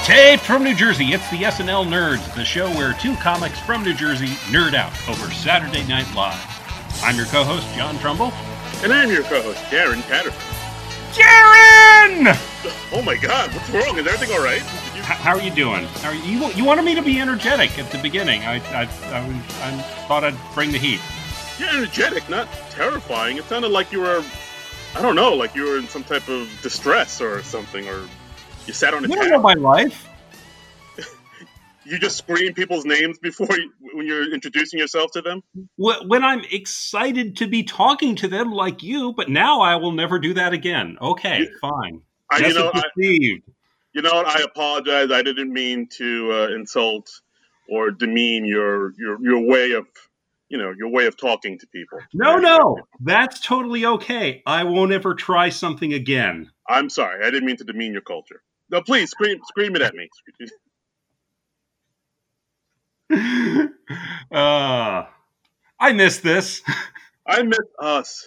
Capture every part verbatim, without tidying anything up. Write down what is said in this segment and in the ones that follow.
Taped from New Jersey, it's the S N L Nerds, the show where two comics from New Jersey nerd out over Saturday Night Live. I'm your co-host, John Trumbull. And I'm your co-host, Darren Patterson. Darren! Oh my god, what's wrong? Is everything all right? You... How are you doing? How are you, you wanted me to be energetic at the beginning. I, I, I, I thought I'd bring the heat. You're energetic, not terrifying. It sounded like you were, I don't know, like you were in some type of distress or something, or you sat on a You tap. don't know my life. You just scream people's names before you, when you're introducing yourself to them? When I'm excited to be talking to them like you, but now I will never do that again. Okay, you, fine. I, you, know, I, you know what? I apologize. I didn't mean to uh, insult or demean your, your your way of, you know, your way of talking to people. No, no, that's totally okay. I won't ever try something again. I'm sorry. I didn't mean to demean your culture. No, please scream, scream it at me. uh, I miss this. I miss us.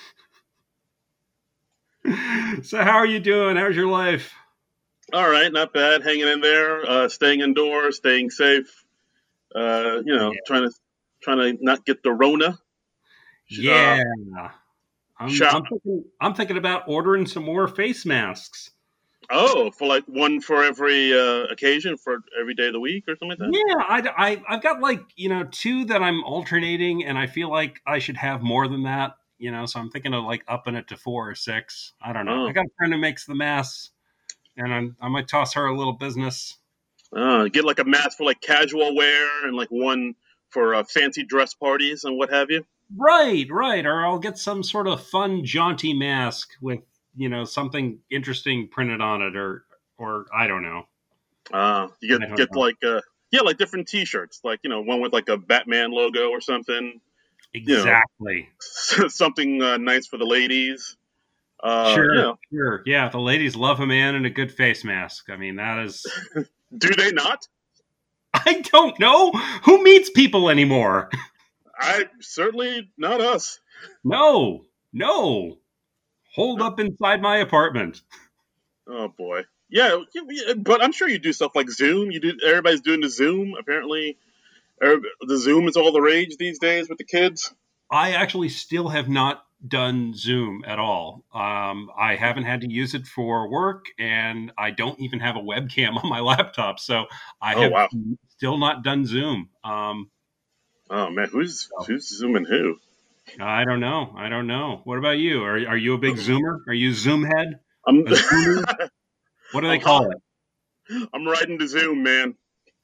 So how are you doing? How's your life? All right, not bad. Hanging in there, uh, staying indoors, staying safe. Uh, you know, yeah. trying to trying to not get the Rona. Yeah, uh, I'm, I'm, thinking, I'm thinking about ordering some more face masks. Oh, for like one for every uh, occasion for every day of the week or something like that? Yeah, I, I, I've got like, you know, two that I'm alternating, and I feel like I should have more than that, you know, so I'm thinking of like upping it to four or six. I don't know. Oh. I got a friend who makes the masks, and I'm, I might toss her a little business. Uh, get like a mask for like casual wear and like one for uh, fancy dress parties and what have you. Right, right. Or I'll get some sort of fun, jaunty mask with, you know, something interesting printed on it, or, or I don't know. Uh, you get get know. like, uh, yeah, like different T-shirts, like, you know, one with like a Batman logo or something. Exactly. You know, something uh, nice for the ladies. Uh, sure, you know. sure. Yeah, the ladies love a man in a good face mask. I mean, that is. Do they not? I don't know. Who meets people anymore? I certainly not us. No, no. Holed up inside my apartment. Oh boy, yeah, but I'm sure you do stuff like Zoom. You do. Everybody's doing the Zoom. Apparently, the Zoom is all the rage these days with the kids. I actually still have not done Zoom at all. Um, I haven't had to use it for work, and I don't even have a webcam on my laptop, so I oh, have wow. still not done Zoom. Um, oh man, who's who's Zooming who? I don't know. I don't know. What about you? Are are you a big Zoomer? Are you Zoom head? I'm, what do they call it? I'm riding the Zoom, man.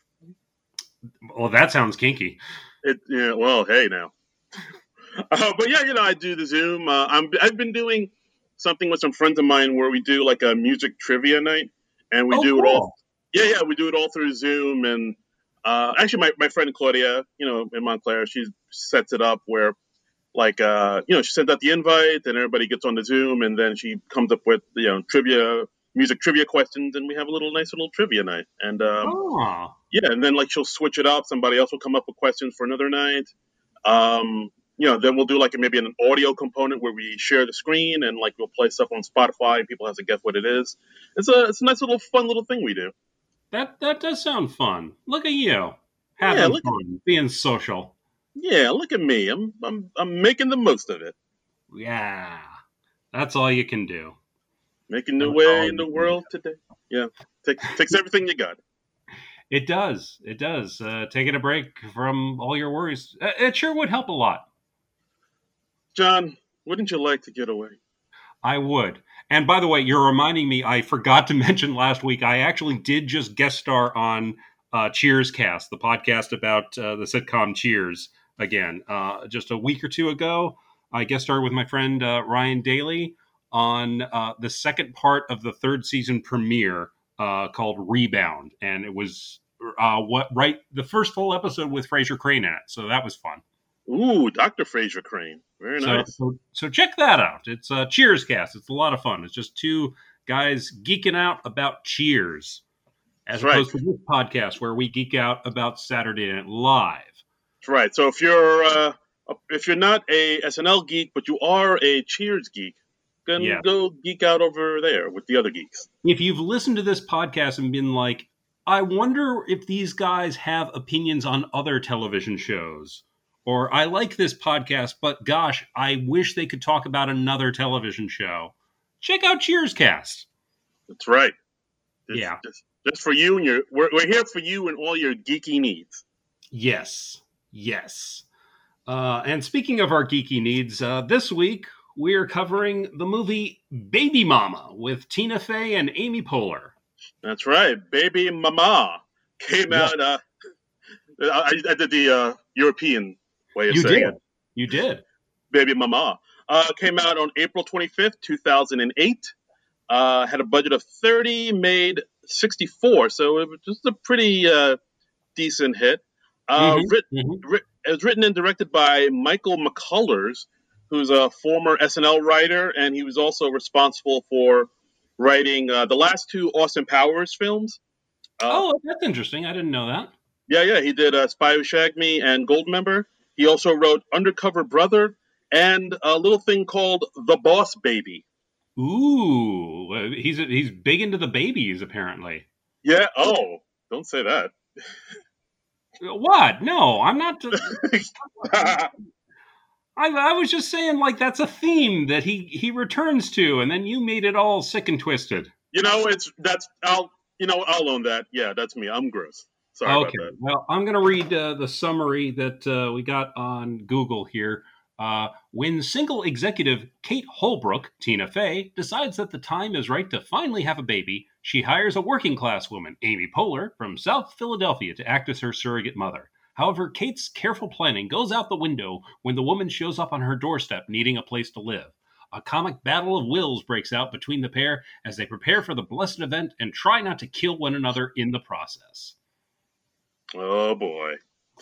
Well, that sounds kinky. It yeah. Well, hey now. Uh, but yeah, you know, I do the Zoom. Uh, I'm I've been doing something with some friends of mine where we do like a music trivia night, and we oh, do cool. it all. Yeah, yeah, we do it all through Zoom, and uh, actually, my my friend Claudia, you know, in Montclair, she sets it up where. Like, uh, you know, she sends out the invite and everybody gets on the Zoom and then she comes up with, you know, trivia, music trivia questions and we have a little nice little trivia night. And, um, oh. yeah, and then like she'll switch it up. Somebody else will come up with questions for another night. Um, you know, then we'll do like maybe an audio component where we share the screen and like we'll play stuff on Spotify and people have to guess what it is. It's a, it's a nice little fun little thing we do. That, that does sound fun. Look at you. Having yeah, look fun, at- being social. Yeah, look at me. I'm I'm I'm making the most of it. Yeah. That's all you can do. Making the way in the world today. Yeah. Take, takes everything you got. It does. It does. Uh, taking a break from all your worries. It sure would help a lot. John, wouldn't you like to get away? I would. And by the way, you're reminding me, I forgot to mention last week, I actually did just guest star on uh, Cheers Cast, the podcast about uh, the sitcom Cheers. Again, uh, just a week or two ago, I guest starred with my friend uh, Ryan Daly on uh, the second part of the third season premiere uh, called Rebound, and it was uh, what right the first full episode with Fraser Crane in it, so that was fun. Ooh, Doctor Fraser Crane, very so, nice. So, so check that out. It's a Cheers Cast. It's a lot of fun. It's just two guys geeking out about Cheers, as That's opposed right. to this podcast where we geek out about Saturday Night Live. That's right. So if you're uh, if you're not a S N L geek, but you are a Cheers geek, then Yeah. go geek out over there with the other geeks. If you've listened to this podcast and been like, I wonder if these guys have opinions on other television shows. Or I like this podcast, but gosh, I wish they could talk about another television show. Check out Cheerscast. That's right. It's Yeah. Just, just for you and your, we're, we're here for you and all your geeky needs. Yes. Yes. Uh, and speaking of our geeky needs, uh, this week we are covering the movie Baby Mama with Tina Fey and Amy Poehler. That's right. Baby Mama came yeah. out. Uh, I, I did the uh, European way of you saying did. it. You did. Baby Mama uh, came out on April twenty-fifth, two thousand eight. Uh, had a budget of thirty, made sixty-four, so it was just a pretty uh, decent hit. Uh, mm-hmm. writ- Mm-hmm. Writ- it was written and directed by Michael McCullers, who's a former S N L writer, and he was also responsible for writing uh, the last two Austin Powers films. Uh, oh, that's interesting. I didn't know that. Yeah, yeah. He did uh, Spy Who Shagged Me and Goldmember. He also wrote Undercover Brother and a little thing called The Boss Baby. Ooh, he's he's big into the babies, apparently. Yeah. Oh, don't say that. What? No, I'm not. I, I was just saying, like, that's a theme that he, he returns to, and then you made it all sick and twisted. You know, it's that's I'll you know I'll own that. Yeah, that's me. I'm gross. Sorry okay. about that. Well, I'm going to read uh, the summary that uh, we got on Google here. Uh, when single executive Kate Holbrook, Tina Fey, decides that the time is right to finally have a baby, she hires a working-class woman, Amy Poehler, from South Philadelphia to act as her surrogate mother. However, Kate's careful planning goes out the window when the woman shows up on her doorstep needing a place to live. A comic battle of wills breaks out between the pair as they prepare for the blessed event and try not to kill one another in the process. Oh, boy.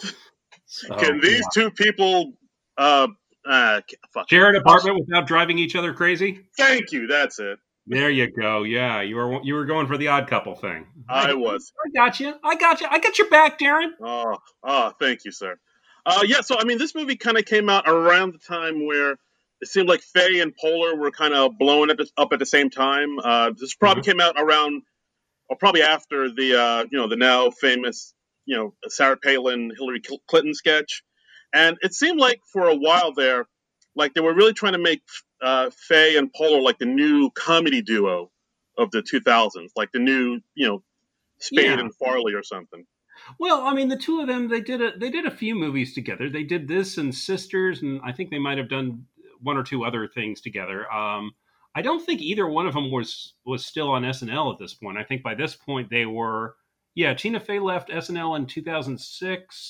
So, Can these yeah. two people... Uh, Uh, fuck. Share an apartment without driving each other crazy? Thank you. That's it. There you go. Yeah, you were you were going for the Odd Couple thing. I was. I got you. I got you. I got your back, Darren. Oh, oh, thank you, sir. Uh, yeah. So I mean, this movie kind of came out around the time where it seemed like Fey and Poehler were kind of blowing up, up at the same time. Uh, this probably mm-hmm. came out around, or probably after the uh, you know the now famous you know Sarah Palin Hillary Clinton sketch. And it seemed like for a while there, like they were really trying to make uh, Fey and Poehler like the new comedy duo of the two thousands, like the new, you know, Spade yeah. and Farley or something. Well, I mean, the two of them, they did a they did a few movies together. They did this and Sisters, and I think they might have done one or two other things together. Um, I don't think either one of them was was still on S N L at this point. I think by this point they were, yeah, Tina Fey left S N L in two thousand six.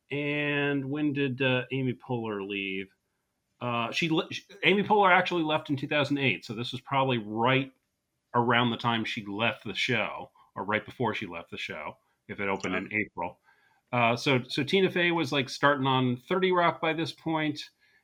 And when did uh, Amy Poehler leave? Uh, she, she Amy Poehler actually left in two thousand eight, so this was probably right around the time she left the show, or right before she left the show, if it opened in April. Uh, so, so Tina Fey was like starting on thirty Rock by this point,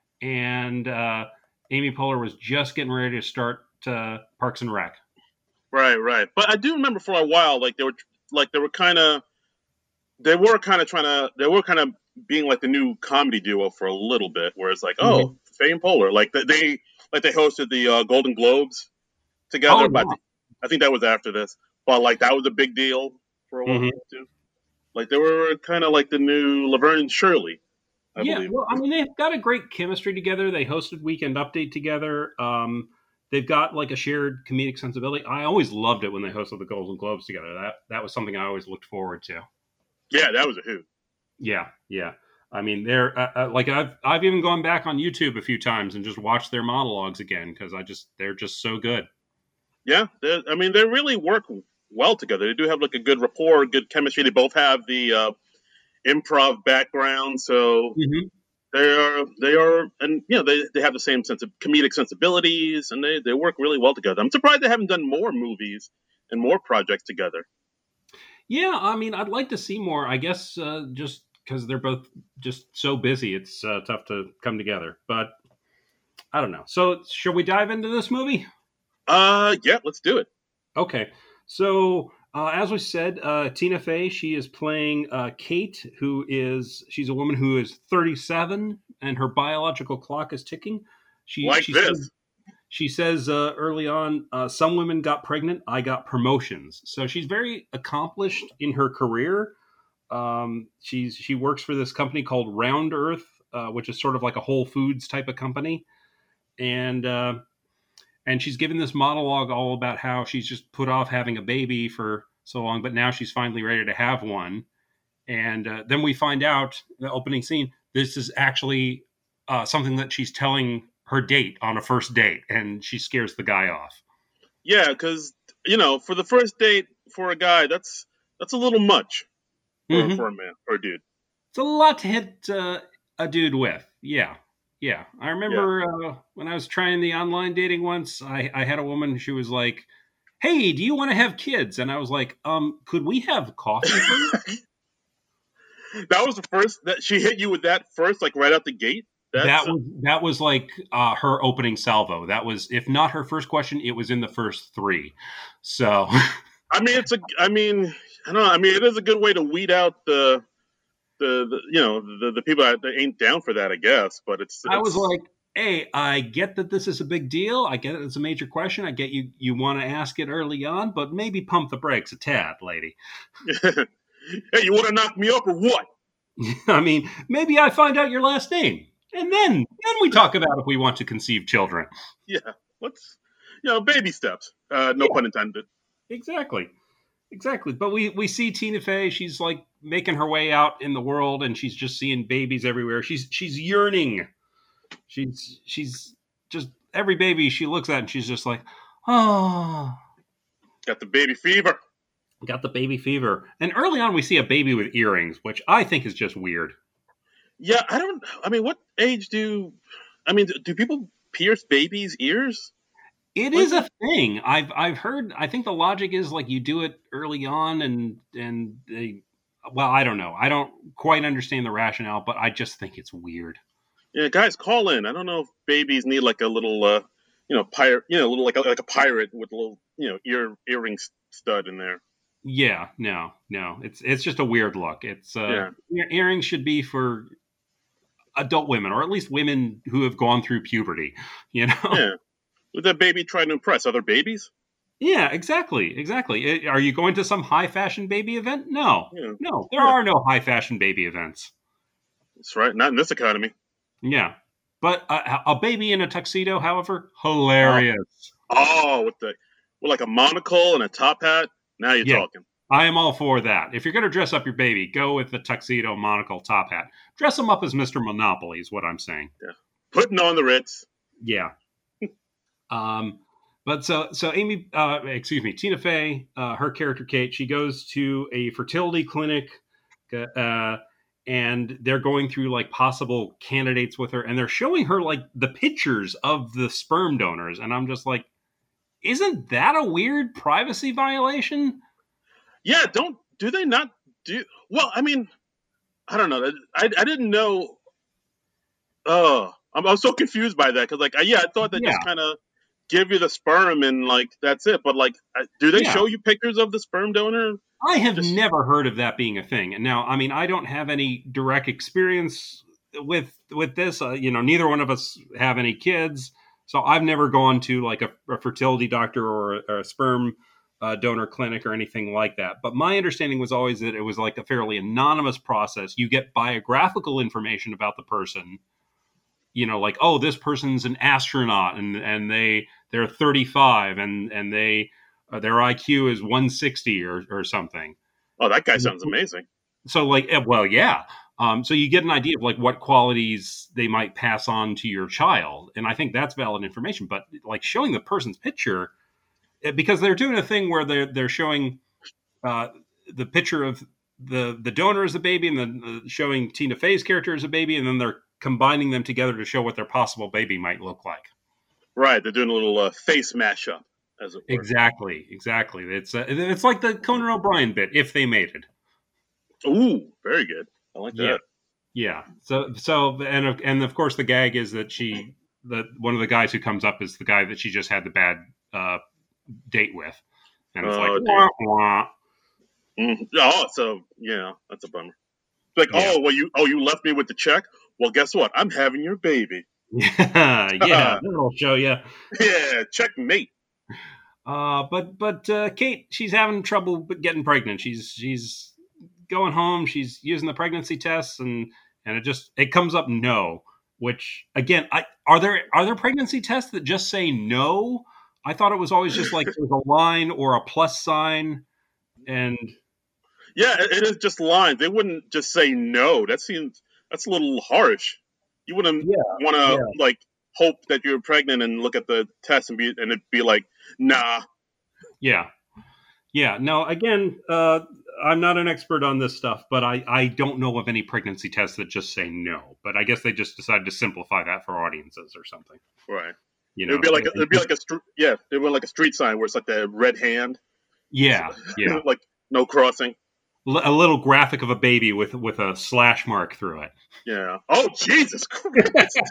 and uh, Amy Poehler was just getting ready to start uh, Parks and Rec. Right, right. But I do remember for a while, like they were, like they were kind of. They were kind of trying to, they were kind of being like the new comedy duo for a little bit, where it's like, oh, mm-hmm. Fey and Poehler, like they, like they hosted the uh, Golden Globes together, oh, but wow. I think that was after this, but like that was a big deal for a while mm-hmm. too. Like they were kind of like the new Laverne and Shirley, I yeah, believe. Well, I mean, they've got a great chemistry together. They hosted Weekend Update together. Um, they've got like a shared comedic sensibility. I always loved it when they hosted the Golden Globes together. That that was something I always looked forward to. Yeah, that was a hoot. Yeah, yeah. I mean, they're uh, uh, like I've I've even gone back on YouTube a few times and just watched their monologues again because I just they're just so good. Yeah, I mean, they really work well together. They do have like a good rapport, good chemistry. They both have the uh, improv background, so mm-hmm. they are they are, and you know, they they have the same sense of comedic sensibilities, and they they work really well together. I'm surprised they haven't done more movies and more projects together. Yeah, I mean, I'd like to see more. I guess uh, just because they're both just so busy, it's uh, tough to come together. But I don't know. So, should we dive into this movie? Uh, yeah, let's do it. Okay. So, uh, as we said, uh, Tina Fey, she is playing uh, Kate, who is she's a woman who is thirty-seven, and her biological clock is ticking. She like she this. Says, she says uh, early on, uh, some women got pregnant, I got promotions. So she's very accomplished in her career. Um, she's she works for this company called Round Earth, uh, which is sort of like a Whole Foods type of company, and uh, and she's given this monologue all about how she's just put off having a baby for so long, but now she's finally ready to have one. And uh, then we find out in the opening scene, this is actually uh, something that she's telling her date on a first date, and she scares the guy off. Yeah, because you know, for the first date for a guy, that's that's a little much for, mm-hmm. for a man or a dude. It's a lot to hit uh, a dude with. Yeah, yeah. I remember yeah. Uh, when I was trying the online dating once, I, I had a woman. She was like, "Hey, do you want to have kids?" And I was like, "Um, could we have coffee first?" That was the first that she hit you with that first, like right out the gate. That's that was that was like uh, her opening salvo. That was, if not her first question, it was in the first three. So, I mean, it's a. I mean, I don't know. I mean, it is a good way to weed out the, the, the you know, the, the people that ain't down for that, I guess. But it's. it's I was like, hey, I get that this is a big deal. I get it. It's a major question. I get you. You want to ask it early on, but maybe pump the brakes a tad, lady. Hey, you want to knock me up or what? I mean, maybe I find out your last name, and then then we talk about if we want to conceive children. Yeah, let's, you know, baby steps. Uh, no yeah. pun intended. Exactly, exactly. But we we see Tina Fey. She's like making her way out in the world, and she's just seeing babies everywhere. She's she's yearning. She's she's just every baby she looks at, and she's just like, oh, got the baby fever. Got the baby fever. And early on, we see a baby with earrings, which I think is just weird. Yeah, I don't... I mean, what age do... I mean, do people pierce babies' ears? It what is a thing. I've I've heard... I think the logic is, like, you do it early on and, and they... Well, I don't know. I don't quite understand the rationale, but I just think it's weird. Yeah, guys, call in. I don't know if babies need, like, a little, uh, you know, pirate... You know, a little like a, like a pirate with a little, you know, ear earring stud in there. Yeah, no, no. It's it's just a weird look. It's uh, yeah. Earrings should be for adult women, or at least women who have gone through puberty. You know, yeah. With that baby trying to impress other babies. Yeah, exactly, exactly. Are you going to some high fashion baby event? No, yeah. no. There yeah. are no high fashion baby events. That's right. Not in this economy. Yeah, but a, a baby in a tuxedo, however, hilarious. Oh, oh with the with like a monocle and a top hat. Now you're yeah, talking. I am all for that. If you're going to dress up your baby, go with the tuxedo, monocle, top hat. Dress him up as Mister Monopoly is what I'm saying. Yeah. Putting on the Ritz. Yeah. um, but so so Amy, uh, excuse me, Tina Fey, uh, her character Kate, she goes to a fertility clinic, uh, and they're going through like possible candidates with her, and they're showing her like the pictures of the sperm donors, and I'm just like, isn't that a weird privacy violation? Yeah, don't do they not do? Well, I mean, I don't know. I I didn't know. Oh, I'm I'm so confused by that because, like, I, yeah, I thought they yeah. just kind of give you the sperm and like that's it. But like, do they yeah. show you pictures of the sperm donor? I have just... never heard of that being a thing. And now, I mean, I don't have any direct experience with with this. Uh, you know, neither one of us have any kids. So I've never gone to like a, a fertility doctor or a, or a sperm uh, donor clinic or anything like that. But my understanding was always that it was like a fairly anonymous process. You get biographical information about the person, you know, like, oh, this person's an astronaut and, and they, they're thirty-five and, and they, uh, their I Q is one sixty or, or something. Oh, that guy sounds amazing. So like, well, yeah. Um, so you get an idea of like what qualities they might pass on to your child. And I think that's valid information, but like showing the person's picture, because they're doing a thing where they're, they're showing uh, the picture of the, the donor as a baby and then uh, showing Tina Fey's character as a baby. And then they're combining them together to show what their possible baby might look like. Right. They're doing a little uh, face mashup, as it were. Exactly. Exactly. It's, uh, it's like the Conan O'Brien bit, if they made it. Ooh, very good. I like that. Yeah. Yeah. So, so, and, and of course the gag is that she, that one of the guys who comes up is the guy that she just had the bad uh, date with. And it's oh, like, wah, wah. Mm. Oh, so yeah, that's a bummer. It's like, yeah. oh, well, you, oh, you left me with the check. Well, guess what? I'm having your baby. Yeah, yeah, that'll show you. Yeah, checkmate. Uh, but but uh, Kate, she's having trouble getting pregnant. She's she's going home. She's using the pregnancy tests, and and it just it comes up no. Which again, I are there are there pregnancy tests that just say no? I thought it was always just like there's a line or a plus sign, and Yeah, it, it is just lines. They wouldn't just say no. That seems that's a little harsh. You wouldn't yeah, want yeah, to like hope that you're pregnant and look at the test and be and it be like, nah. yeah, yeah. No, again, uh, I'm not an expert on this stuff, but I I don't know of any pregnancy tests that just say no. But I guess they just decided to simplify that for audiences or something. Right. You It would know, be like a, it'd be like a str- yeah. It would be like a street sign where it's like the red hand, yeah, yeah. like no crossing. L- a little graphic of a baby with with a slash mark through it. Yeah. Oh Jesus Christ.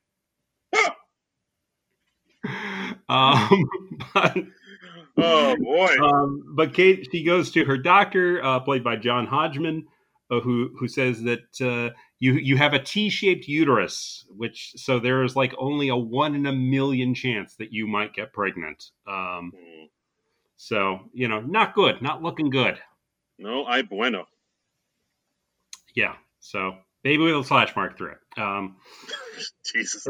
um, but, Oh boy. um, but Kate, she goes to her doctor, uh, played by John Hodgman, uh, who who says that uh, you you have a T-shaped uterus, which so there is like only a one in a million chance that you might get pregnant. Um, so you know, not good, not looking good. No, I bueno. Yeah. So baby with a slash mark through it. Um, Jesus.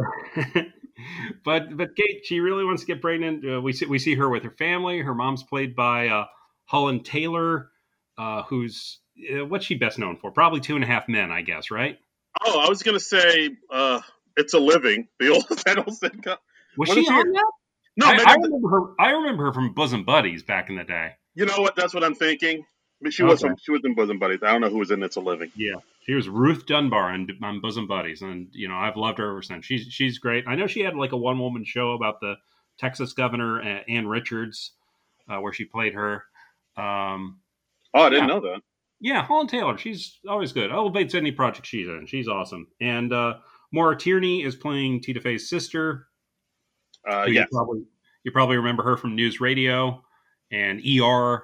but but Kate, she really wants to get pregnant. Uh, we see we see her with her family. Her mom's played by uh, Holland Taylor, uh, who's uh, what's she best known for? Probably Two and a Half Men, I guess, right? Oh, I was gonna say, uh, It's a Living. The old that old sitcom. Was What she is her- on that? No, I, maybe I I'm- remember her. I remember her from Bosom Buddies back in the day. you know what? That's what I'm thinking. I mean, she was Okay. from, she was in Bosom Buddies. I don't know who was in It's a Living. Yeah, she was Ruth Dunbar on, on Bosom Buddies, and you know I've loved her ever since. She's she's great. I know she had like a one woman show about the Texas governor uh, Ann Richards, uh, where she played her. Um, Oh, I didn't Yeah. know that. yeah, Holland Taylor, she's always good. Elevates any project she's in. She's awesome. And uh, Maura Tierney is playing Tina Fey's sister. Uh, who yes. you probably you probably remember her from News Radio and E R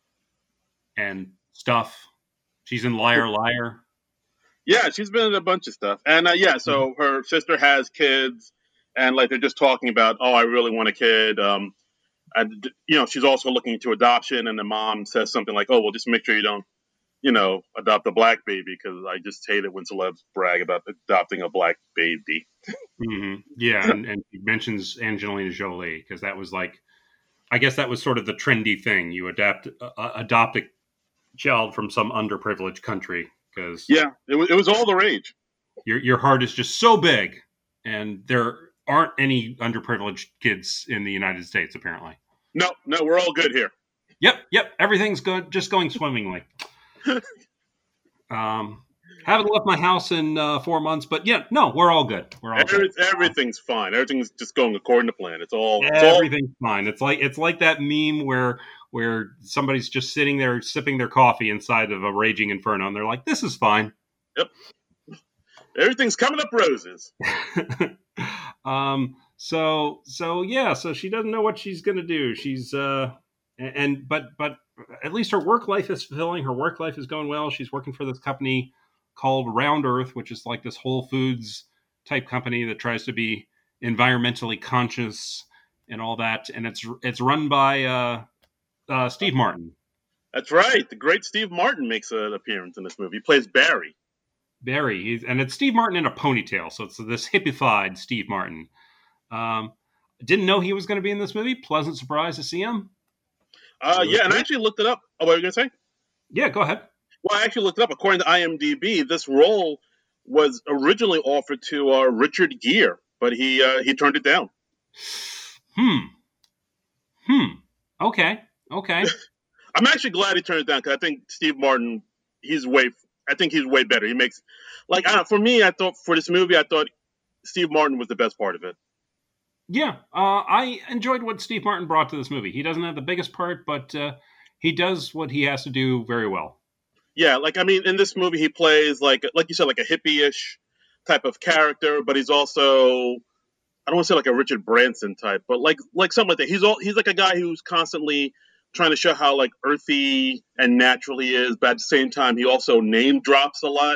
and stuff. She's in Liar Liar. Yeah, she's been in a bunch of stuff. And uh, yeah, so Mm-hmm. her sister has kids, and like they're just talking about, oh, I really want a kid. Um, and you know, she's also looking into adoption, and the mom says something like, oh, well, just make sure you don't, you know, adopt a black baby, because I just hate it when celebs brag about adopting a black baby. Mm-hmm. Yeah, and, and she mentions Angelina Jolie because that was like, I guess that was sort of the trendy thing. You adapt uh, adopt a child from some underprivileged country because Yeah, it was, it was all the rage. your your heart is just so big, and there aren't any underprivileged kids in the United States apparently. No, no, we're all good here. Yep, yep, everything's good, just going swimmingly. um, haven't left my house in uh, four months, but yeah, no, we're all good. We're all Every, good. everything's fine. Everything's just going according to plan. It's all, it's all Everything's fine. It's like it's like that meme where where somebody's just sitting there sipping their coffee inside of a raging inferno, and they're like, "This is fine." everything's coming up roses. um. So so yeah. So she doesn't know what she's gonna do. She's uh and, and but but at least her work life is fulfilling. Her work life is going well. She's working for this company called Round Earth, which is like this Whole Foods type company that tries to be environmentally conscious and all that. And it's it's run by uh, uh, Steve Martin. That's right. The great Steve Martin makes an appearance in this movie. He plays Barry. Barry, he's, and it's Steve Martin in a ponytail, so it's this hippified Steve Martin. Um, didn't know he was going to be in this movie. Pleasant surprise to see him. Uh, yeah, and I actually looked it up. Oh, what were you going to say? Yeah, go ahead. Well, I actually looked it up. According to IMDb, this role was originally offered to uh, Richard Gere, but he uh, he turned it down. Hmm. Hmm. Okay. Okay. I'm actually glad he turned it down because I think Steve Martin, he's way, I think he's way better. He makes, like, I don't, for me, I thought for this movie, I thought Steve Martin was the best part of it. Yeah, uh, I enjoyed what Steve Martin brought to this movie. He doesn't have the biggest part, but uh, he does what he has to do very well. Yeah, like I mean, in this movie, he plays like, like you said, like a hippie-ish type of character, but he's also, I don't want to say like a Richard Branson type, but like like something like that. He's all he's like a guy who's constantly trying to show how like earthy and natural he is, but at the same time, he also name drops a lot.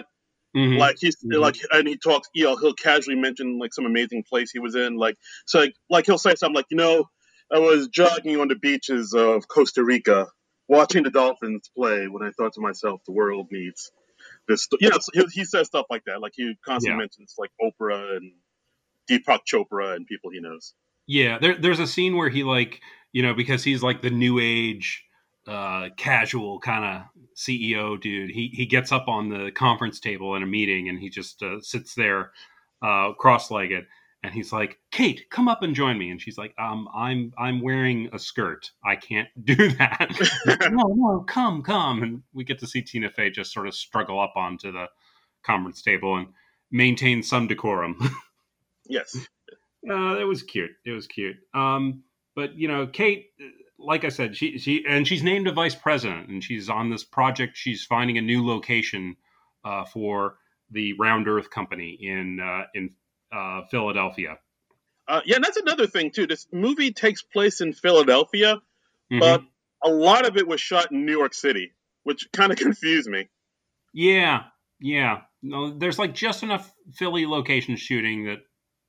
Mm-hmm. Like he's Mm-hmm. like, and he talks, you know, he'll casually mention like some amazing place he was in, like so, like, like he'll say something like, you know, I was jogging on the beaches of Costa Rica, watching the dolphins play, when I thought to myself, the world needs this. You know, he, he says stuff like that. Like he constantly Yeah. mentions like Oprah and Deepak Chopra and people he knows. Yeah. There, there's a scene where he like, you know, because he's like the new age, uh, casual kind of C E O dude. He he gets up on the conference table in a meeting and he just uh, sits there, uh, cross-legged, and he's like, "Kate, come up and join me." And she's like, "Um, I'm I'm wearing a skirt. I can't do that." Like, no, no, come, come. And we get to see Tina Fey just sort of struggle up onto the conference table and maintain some decorum. Yes. Uh, it was cute. It was cute. Um, but you know, Kate, like I said, she she and she's named a vice president, and she's on this project. She's finding a new location uh, for the Round Earth Company in uh, in uh, Philadelphia. Uh, yeah, and that's another thing too. This movie takes place in Philadelphia, but Mm-hmm. a lot of it was shot in New York City, which kind of confused me. Yeah, yeah. No, there's like just enough Philly location shooting that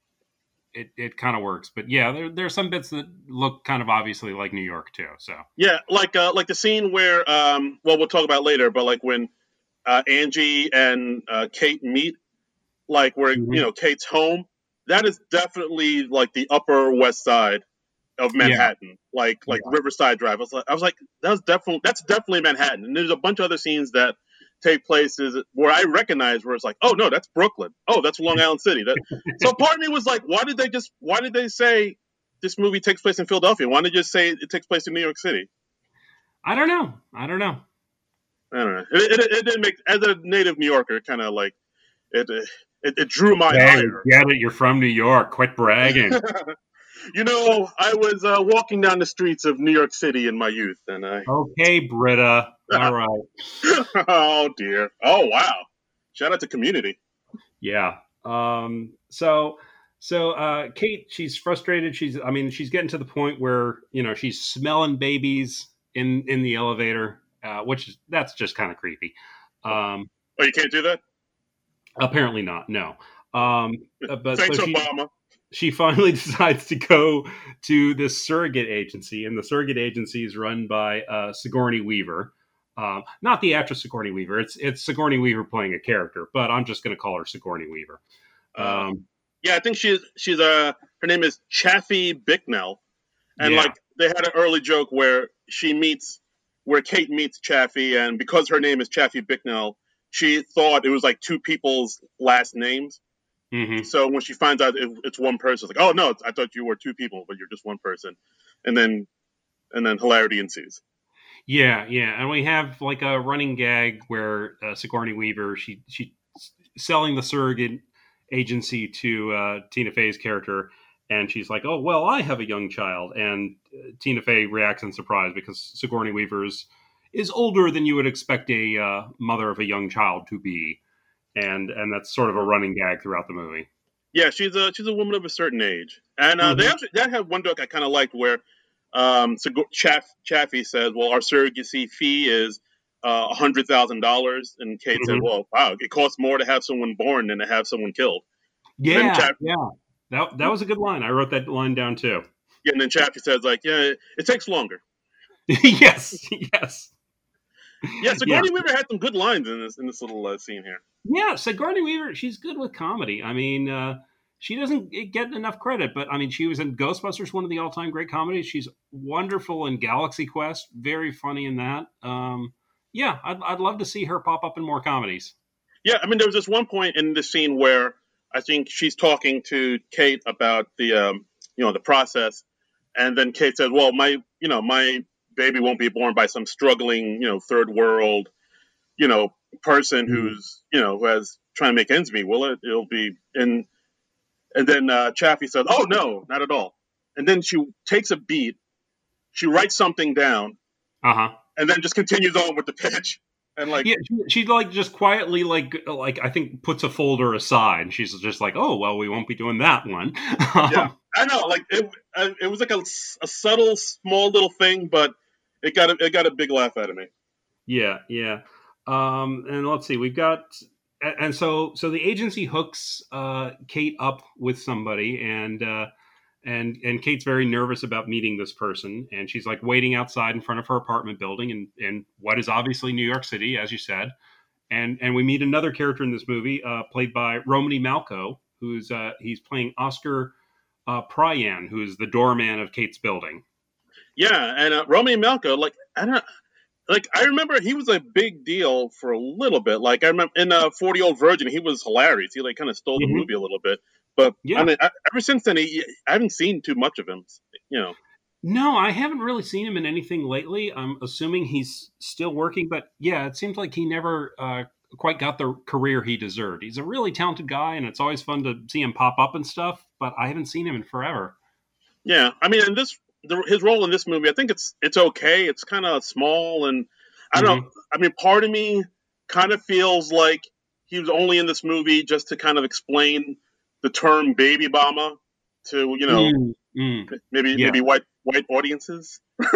it, it kind of works. But yeah, there there's some bits that look kind of obviously like New York too. So Yeah, like uh, like the scene where, um, well, we'll talk about later, but like when uh, Angie and uh, Kate meet, like where you Mhm. know Kate's home, that is definitely like the Upper West Side of Yeah, Manhattan, like like yeah, Riverside Drive. I was like, I was like, that's definitely that's definitely Manhattan. And there's a bunch of other scenes that take places where I recognize where it's like, oh no, that's Brooklyn. Oh, that's Long Island City. That so part of me was like, why did they just why did they say this movie takes place in Philadelphia? Why did they just say it takes place in New York City? I don't know. I don't know. I don't know. It, it, it didn't make as a native New Yorker, kind of like it, it it drew my Hey, ire. get it. You're from New York. Quit bragging. You know, I was uh, walking down the streets of New York City in my youth, and I. Okay, Britta. All right. Oh dear. Oh wow. Shout out to Community. Yeah. Um, so, so uh, Kate, she's frustrated. She's, I mean, she's getting to the point where you know she's smelling babies in in the elevator, uh, which is that's just kind of creepy. Um, Oh, you can't do that. apparently not. No. Um, uh, but so Thanks, she Obama. she finally decides to go to this surrogate agency, and the surrogate agency is run by uh, Sigourney Weaver. Um, not the actress Sigourney Weaver. It's it's Sigourney Weaver playing a character, but I'm just going to call her Sigourney Weaver. Uh, Um, yeah, I think she's she's uh her name is Chaffee Bicknell, and yeah. like they had an early joke where she meets where Kate meets Chaffee, and because her name is Chaffee Bicknell, she thought it was like two people's last names. Hmm. So when she finds out it, it's one person, it's like, oh no, I thought you were two people, but you're just one person, and then and then hilarity ensues. Yeah, yeah, and we have like a running gag where uh, Sigourney Weaver she she selling the surrogate agency to uh, Tina Fey's character, and she's like, "Oh well, I have a young child," and uh, Tina Fey reacts in surprise because Sigourney Weaver's is older than you would expect a uh, mother of a young child to be, and and that's sort of a running gag throughout the movie. Yeah, she's a she's a woman of a certain age, and uh, they Hmm. actually that had one joke I kind of liked where um, so Chaff, Chaffee says, "Well, our surrogacy fee is uh, a hundred thousand dollars," and Kate said, Hmm. "Well, wow, it costs more to have someone born than to have someone killed." And then Yeah, Chaff, yeah, that that was a good line. I wrote that line down too. yeah, and then Chaffee says, "Like, yeah, it, it takes longer." Yes, yes, Yeah, yeah. Sigourney Weaver had some good lines in this in this little uh, scene here. Yeah, Sigourney Weaver, she's good with comedy. I mean, uh, she doesn't get enough credit, but I mean, she was in Ghostbusters, one of the all-time great comedies. She's wonderful in Galaxy Quest, very funny in that. Um, yeah, I'd, I'd love to see her pop up in more comedies. Yeah, I mean, there was this one point in the scene where I think she's talking to Kate about the um, you know the process, and then Kate says, "Well, my you know my baby won't be born by some struggling you know third world you know person Mhm. who's you know who has trying to make ends meet, will it? It'll be." And and then uh, Chaffee says, "Oh no, not at all." And then she takes a beat, she writes something down, Uh huh. and then just continues on with the pitch. And like, Yeah, she, she like just quietly like like I think puts a folder aside. She's just like, oh well, we won't be doing that one. yeah, um, I know. Like it, uh, it was like a, a subtle, small little thing, but it got a, it got a big laugh out of me. yeah, yeah. Um, and let's see, we've got and so so the agency hooks uh, Kate up with somebody, and uh, and and Kate's very nervous about meeting this person, and she's like waiting outside in front of her apartment building, in in what is obviously New York City, as you said, and and we meet another character in this movie, uh, played by Romany Malco, who's uh, he's playing Oscar uh, Pryan, who's the doorman of Kate's building. Yeah, and uh, Romany Malco, like I don't. Like I remember, he was a big deal for a little bit. Like I remember in uh, forty Year Old Virgin, he was hilarious. He like kind of stole the Mm-hmm. movie a little bit. But Yeah. I mean, I, ever since then, he, I haven't seen too much of him. You know. No, I haven't really seen him in anything lately. I'm assuming he's still working, but yeah, it seems like he never uh, quite got the career he deserved. He's a really talented guy, and it's always fun to see him pop up and stuff. But I haven't seen him in forever. Yeah, I mean, in this, the, his role in this movie, I think it's it's okay. It's kind of small, and I don't Mm-hmm. know. I mean, part of me kind of feels like he was only in this movie just to kind of explain the term "baby mama" to you know Mm, mm. maybe Yeah. maybe white white audiences.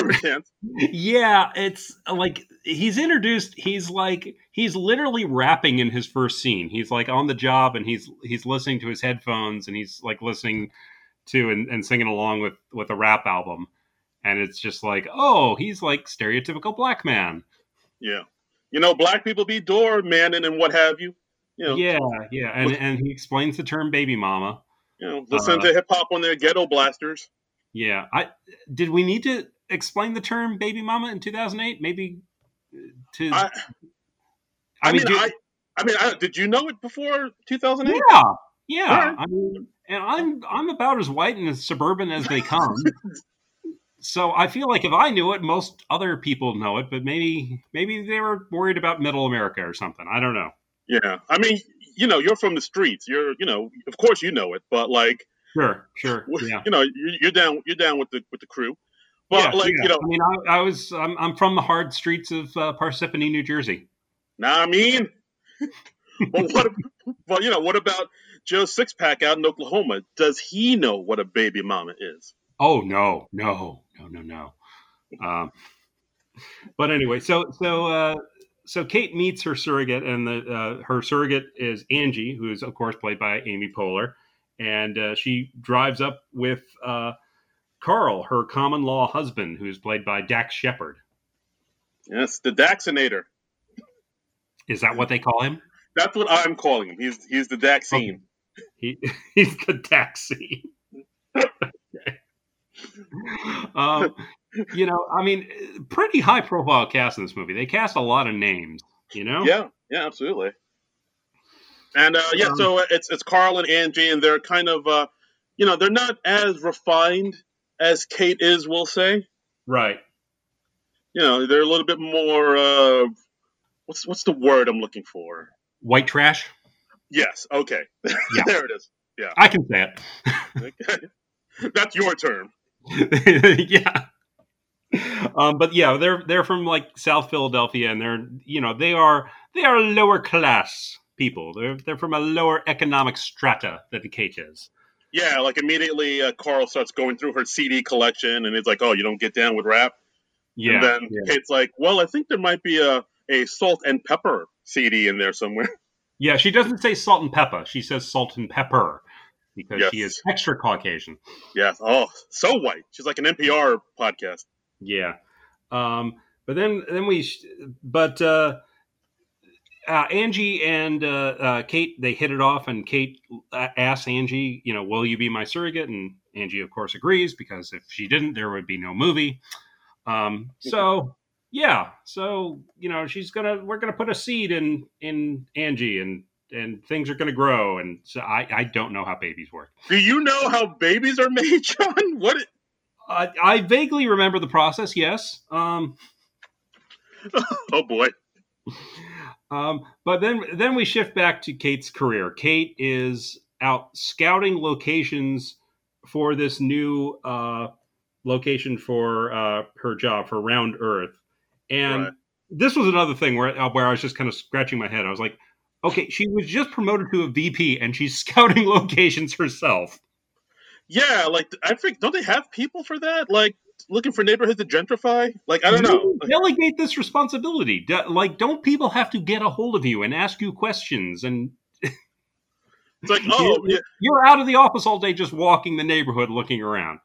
Yeah, it's like he's introduced. He's like he's literally rapping in his first scene. He's like on the job, and he's he's listening to his headphones, and he's like listening to and, and singing along with with a rap album. And it's just like, oh, he's like stereotypical black man. Yeah, you know, black people be door manning and what have you. You know, Yeah, yeah, and and he explains the term "baby mama." you know, listen Uh, to hip hop on their ghetto blasters. Yeah, I did. We need to explain the term "baby mama" in two thousand eight, maybe. To I, I, I mean, mean, do, I, I mean, I, did you know it before two thousand eight? yeah, yeah. All right. I mean, and I'm I'm about as white and as suburban as they come. So I feel like if I knew it, most other people know it, but maybe maybe they were worried about Middle America or something. I don't know. Yeah, I mean, you know, you're from the streets. You're, you know, of course you know it, but like, Sure, sure, yeah, you know, you- you're down, you're down with the with the crew. But yeah, like, yeah. you know, I mean, I, I was I'm, I'm from the hard streets of uh, Parsippany, New Jersey. now I mean, but what? Well, you know, what about Joe Sixpack out in Oklahoma? Does he know what a baby mama is? Oh no, no, no, no, no. Um, but anyway, so so uh, so Kate meets her surrogate, and the uh, her surrogate is Angie, who is of course played by Amy Poehler, and uh, she drives up with uh, Carl, her common law husband, who's played by Dax Shepard. Yes, the Daxinator. Is that what they call him? That's what I'm calling him. He's he's the Daxine. He he's the Daxie. um, you know, I mean, pretty high profile cast in this movie. They cast a lot of names. You know. Yeah, yeah, absolutely. And uh, yeah, Um, so it's it's Carl and Angie, and they're kind of, uh, you know, they're not as refined as Kate is, we'll say. Right. You know, they're a little bit more. Uh, what's what's the word I'm looking for? White trash. Yes. Okay. Yeah. There it is. Yeah. I can say it. Okay. That's your term. Yeah. Um, but yeah, they're they're from like South Philadelphia, and they're you know they are they are lower class people. They're they're from a lower economic strata than Kate is. Yeah, like immediately uh, Carl starts going through her C D collection, and it's like, "Oh, you don't get down with rap." Yeah. And then yeah. Kate's like, "Well, I think there might be a a salt and pepper C D in there somewhere." Yeah, she doesn't say salt and pepper. She says salt and pepper because Yes. she is extra Caucasian. Yes. Oh, so white. She's like an N P R podcast. Yeah. Um, but then then we sh- but uh, uh, Angie and uh, uh, Kate, they hit it off, and Kate uh, asks Angie, you know, will you be my surrogate? And Angie, of course, agrees, because if she didn't, there would be no movie. Um, so yeah, so you know, she's gonna we're gonna put a seed in in Angie, and and things are gonna grow. And so I I don't know how babies work. Do you know how babies are made, John? What? It, Uh, I vaguely remember the process. Yes. Um, oh boy. Um, but then then we shift back to Kate's career. Kate is out scouting locations for this new uh, location for uh, her job for Round Earth, and Right. this was another thing where uh, where I was just kind of scratching my head. I was like, okay, she was just promoted to a V P, and she's scouting locations herself. Yeah, like I think don't they have people for that? Like looking for neighborhoods to gentrify? Like, I don't You know. delegate this responsibility. D- Like, don't people have to get a hold of you and ask you questions? And It's like, you're oh, yeah. you're out of the office all day just walking the neighborhood looking around.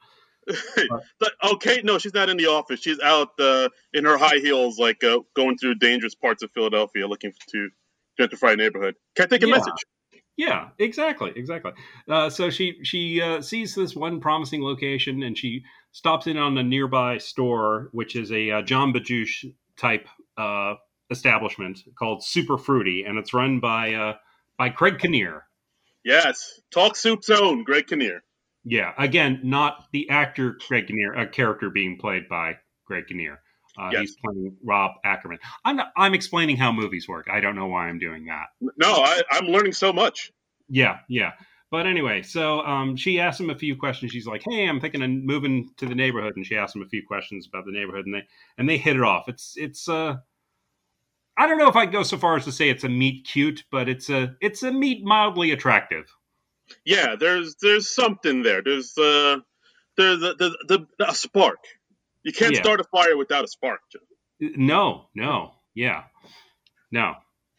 But, oh, Kate, no, she's not in the office. She's out uh, in her high heels, like uh, going through dangerous parts of Philadelphia looking to gentrify a neighborhood. Can't take a Yeah. message. Yeah, exactly, exactly. Uh, so she she uh, sees this one promising location, and she stops in on a nearby store, which is a uh, John Bejush type uh, establishment called Super Fruity, and it's run by uh, by Craig Kinnear. Yes. Talk Soup's own Greg Kinnear. Yeah, again, not the actor Craig Kinnear, a character being played by Craig Kinnear. Uh, Yes. He's playing Rob Ackerman. I'm not, I'm explaining how movies work. I don't know why I'm doing that. No, I, I'm learning so much. Yeah, yeah. But anyway, so um, she asked him a few questions. She's like, "Hey, I'm thinking of moving to the neighborhood," and she asked him a few questions about the neighborhood, and they and they hit it off. It's it's uh, I don't know if I'd go so far as to say it's a meet cute, but it's a it's a meet mildly attractive. Yeah, there's there's something there. There's uh, there's the, the, the, a spark. You can't Yeah. start a fire without a spark. No, no, yeah, no.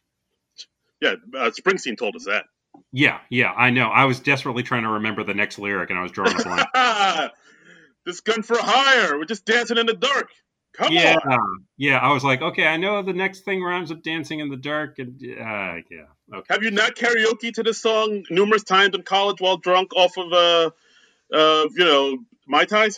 Yeah, uh, Springsteen told us that. Yeah, yeah, I know. I was desperately trying to remember the next lyric, and I was drawing a blank. This gun for hire. We're just dancing in the dark. Come yeah, on. yeah. I was like, okay, I know the next thing rhymes with dancing in the dark, and uh, yeah, okay. Have you not karaoke to this song numerous times in college while drunk off of uh, uh you know, Mai Tais?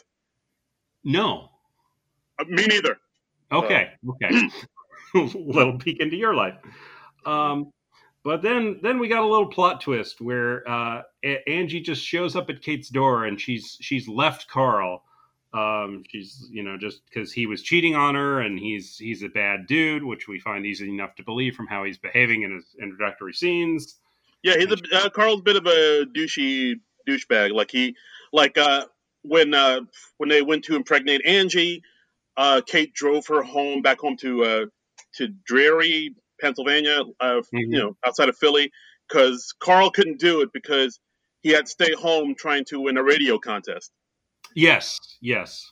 No. Uh, me neither. Okay, okay. Little peek into your life. Um, but then, then we got a little plot twist where uh, A- Angie just shows up at Kate's door, and she's she's left Carl. Um, she's you know just because he was cheating on her, and he's he's a bad dude, which we find easy enough to believe from how he's behaving in his introductory scenes. Yeah, he's a uh, Carl's a bit of a douchey douchebag. Like he, like uh, when uh, when they went to impregnate Angie, uh, Kate drove her home back home to uh, to Dreary, Pennsylvania, uh, Mhm. you know, outside of Philly, because Carl couldn't do it because he had to stay home trying to win a radio contest. Yes, yes.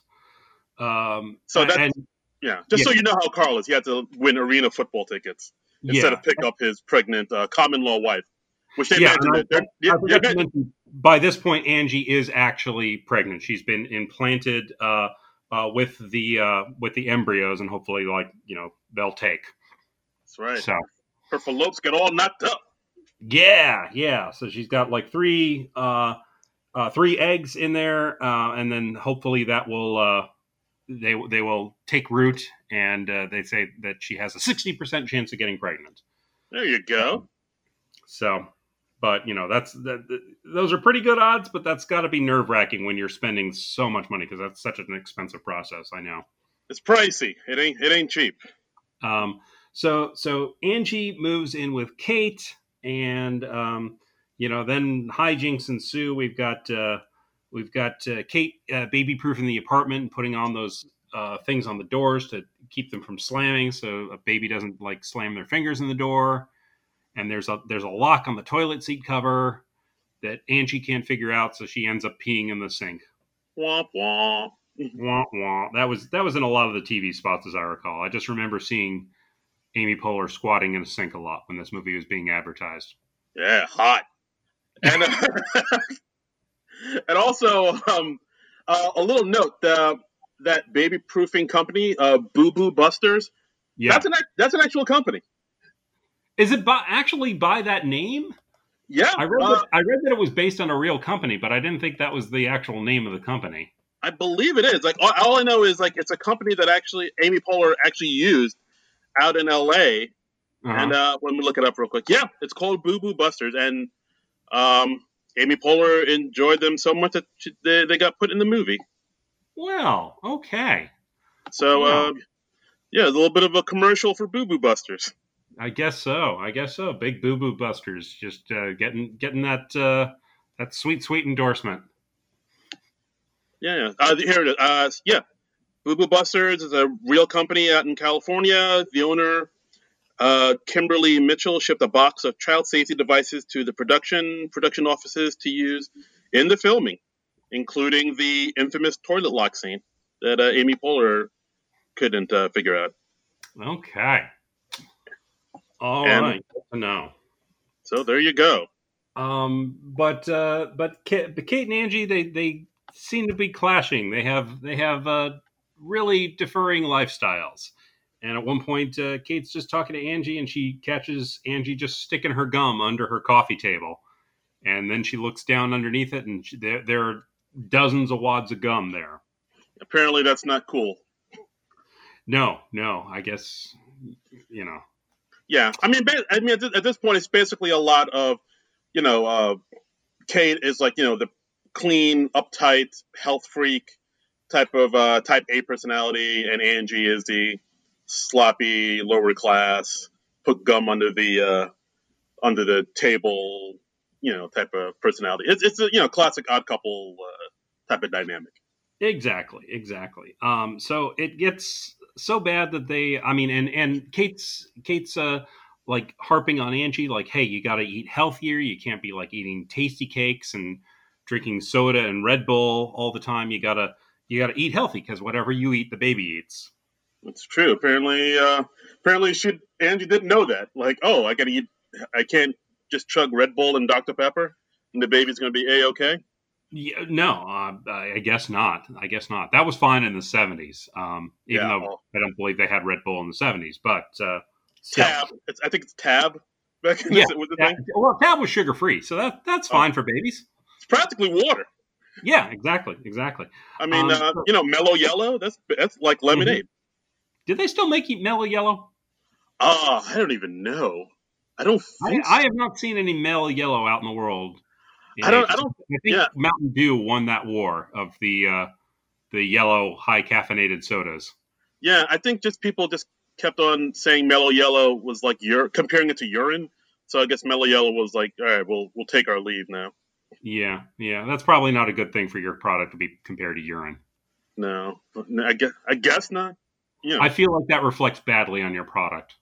Um, So that's and yeah. Just yeah. so you know how Carl is, he had to win arena football tickets instead yeah, of pick up his pregnant uh, common law wife, which they yeah. mentioned. and I, that they're, I yeah, forgot they're- to mention, by this point, Angie is actually pregnant. She's been implanted uh, uh, with the uh, with the embryos, and hopefully, like you know, they'll take. That's right. So Her fallopians get all knocked up. yeah, yeah. So she's got like three uh, uh, three eggs in there, uh, and then hopefully that will uh, they they will take root, and uh, they say that she has a sixty percent chance of getting pregnant. There you go. So, but you know, that's that, that- those are pretty good odds, but that's got to be nerve wracking when you're spending so much money because that's such an expensive process. I know. It's pricey. It ain't. It ain't cheap. Um, so, so Angie moves in with Kate, and um, you know, then hijinks ensue. We've got uh, we've got uh, Kate uh, baby proofing the apartment and putting on those uh, things on the doors to keep them from slamming, so a baby doesn't like slam their fingers in the door. And there's a there's a lock on the toilet seat cover that Angie can't figure out, so she ends up peeing in the sink. Womp womp. Wah, wah. That was that was in a lot of the T V spots, as I recall. I just remember seeing Amy Poehler squatting in a sink a lot when this movie was being advertised. Yeah, hot. And uh, and also um, uh, a little note: uh, that baby proofing company, uh, Boo Boo Busters. Yeah, That's an act- that's an actual company. is it by, actually by that name? Yeah, I read uh, that, I read that it was based on a real company, but I didn't think that was the actual name of the company. I believe it is. Like all, all I know is like it's a company that actually Amy Poehler actually used out in L A. Uh-huh. And uh, when we look it up real quick, yeah, it's called Boo Boo Busters, and um, Amy Poehler enjoyed them so much that she, they, they got put in the movie. Well, okay. So Yeah. uh, yeah, a little bit of a commercial for Boo Boo Busters. I guess so. I guess so. Big Boo Boo Busters, just uh, getting getting that uh, that sweet sweet endorsement. Yeah, yeah. Uh, here it is. Uh, yeah, Boo Boo Busters is a real company out in California. The owner, uh, Kimberly Mitchell, shipped a box of child safety devices to the production production offices to use in the filming, including the infamous toilet lock scene. that uh, Amy Poehler couldn't uh, figure out. Okay. All And right. Good to know. So there you go. Um, but uh, but Kate, but Kate and Angie, they they seem to be clashing. They have they have uh, really differing lifestyles. And at one point, uh, Kate's just talking to Angie, and she catches Angie just sticking her gum under her coffee table. And then she looks down underneath it, and she, there there are dozens of wads of gum there. Apparently, that's not cool. No, no, I guess you know. Yeah, I mean, I mean, at this point, it's basically a lot of, you know, uh, Kate is like, you know, the clean, uptight, health freak type of uh, type A personality, and Angie is the sloppy, lower class, put gum under the uh, under the table, you know, type of personality. It's it's a you know classic Odd Couple uh, type of dynamic. Exactly, exactly. Um, so it gets so bad that they, I mean, and and Kate's Kate's uh like harping on Angie, like, hey, you got to eat healthier. You can't be like eating tasty cakes and drinking soda and Red Bull all the time. You gotta you gotta eat healthy because whatever you eat, the baby eats. It's true. Apparently, uh, apparently, she Angie didn't know that. Like, oh, I gotta eat. I can't just chug Red Bull and Doctor Pepper, and the baby's gonna be a-okay. Yeah, no, uh, I guess not. I guess not. That was fine in the seventies, um, even Yeah, though well, I don't believe they had Red Bull in the seventies. But uh, still. Tab. It's, I think it's Tab. Back in Yeah, the, was the that, thing. well, Tab was sugar free, so that that's Oh. fine for babies. It's practically water. Yeah, exactly, exactly. I mean, Um, uh, you know, Mellow Yellow. That's that's like lemonade. Did they still make Mellow Yellow? Ah, I don't even know. I don't I, think I so. have not seen any Mellow Yellow out in the world. in I don't- ages. I don't- I think yeah. Mountain Dew won that war of the uh, the yellow high caffeinated sodas. Yeah, I think just people just kept on saying Mellow Yellow was like ur- comparing it to urine. So I guess Mellow Yellow was like, all right, we'll we'll take our leave now. Yeah, yeah, that's probably not a good thing for your product to be compared to urine. No, I guess I guess not. Yeah. I feel like that reflects badly on your product.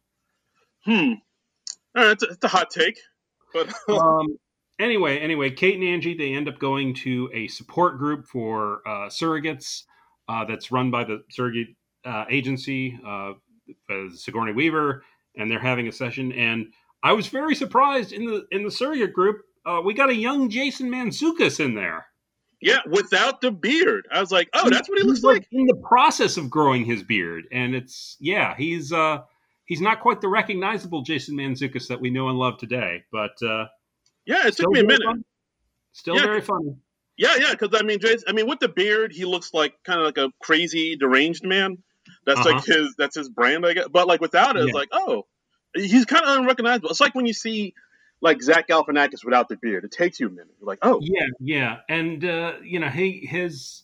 Hmm. All right, it's a, it's a hot take, but um, anyway, anyway, Kate and Angie, they end up going to a support group for uh, surrogates uh, that's run by the surrogate uh, agency, uh, Sigourney Weaver, and they're having a session. And I was very surprised in the in the surrogate group, uh, we got a young Jason Mantzoukas in there. yeah, without the beard, I was like, oh, that's what he looks he's like. In the process of growing his beard, and it's yeah, he's uh, he's not quite the recognizable Jason Mantzoukas that we know and love today, but uh, Yeah, it took me a minute. Fun. Still Yeah, very funny. Yeah, yeah, because I mean, Jason, I mean, with the beard, he looks like kind of like a crazy, deranged man. That's Uh-huh. like his, that's his brand, I guess. But like without it, it's Yeah. like, oh, he's kind of unrecognizable. It's like when you see like Zach Galifianakis without the beard. It takes you a minute. You're like, oh, Yeah, yeah, and uh, you know, he his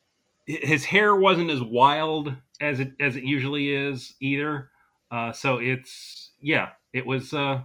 his hair wasn't as wild as it as it usually is either. Uh, so it's yeah, it was uh,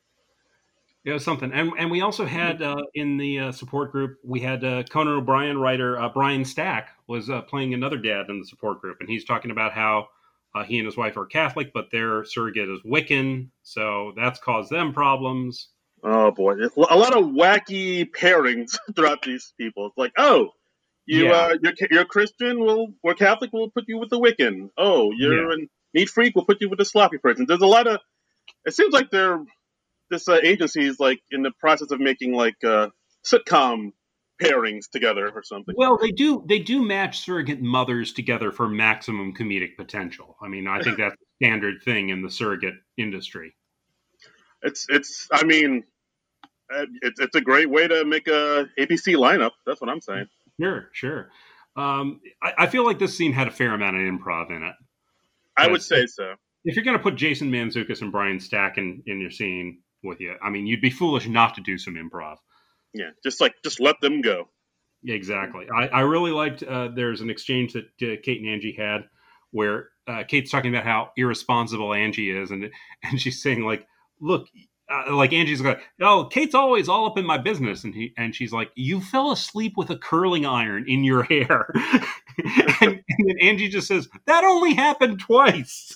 it was something. And and we also had uh, in the uh, support group, we had uh, Conan O'Brien writer uh, Brian Stack was uh, playing another dad in the support group, and he's talking about how uh, he and his wife are Catholic, but their surrogate is Wiccan, so that's caused them problems. oh boy, It's a lot of wacky pairings throughout these people. It's like, oh, you Yeah. uh, you're you're Christian, well, we're Catholic, we'll put you with the Wiccan. Oh, you're Yeah. a neat freak, we'll put you with the sloppy person. There's a lot of. It seems like they're. This uh, agency is like in the process of making like uh, sitcom pairings together or something. Well, they do they do match surrogate mothers together for maximum comedic potential. I mean, I think that's a standard thing in the surrogate industry. It's it's. I mean, uh, it's it's a great way to make a A B C lineup. That's what I'm saying. Sure, sure. Um, I, I feel like this scene had a fair amount of improv in it. I would Yes. say so. If you're going to put Jason Mantzoukas and Brian Stack in, in your scene with you, I mean, you'd be foolish not to do some improv. Yeah, just like just let them go. Yeah, exactly. I, I really liked. Uh, there's an exchange that uh, Kate and Angie had where uh, Kate's talking about how irresponsible Angie is, and and she's saying like, "Look, uh, like Angie's like, oh, Kate's always all up in my business," and he and she's like, "You fell asleep with a curling iron in your hair," and, and then Angie just says, "That only happened twice."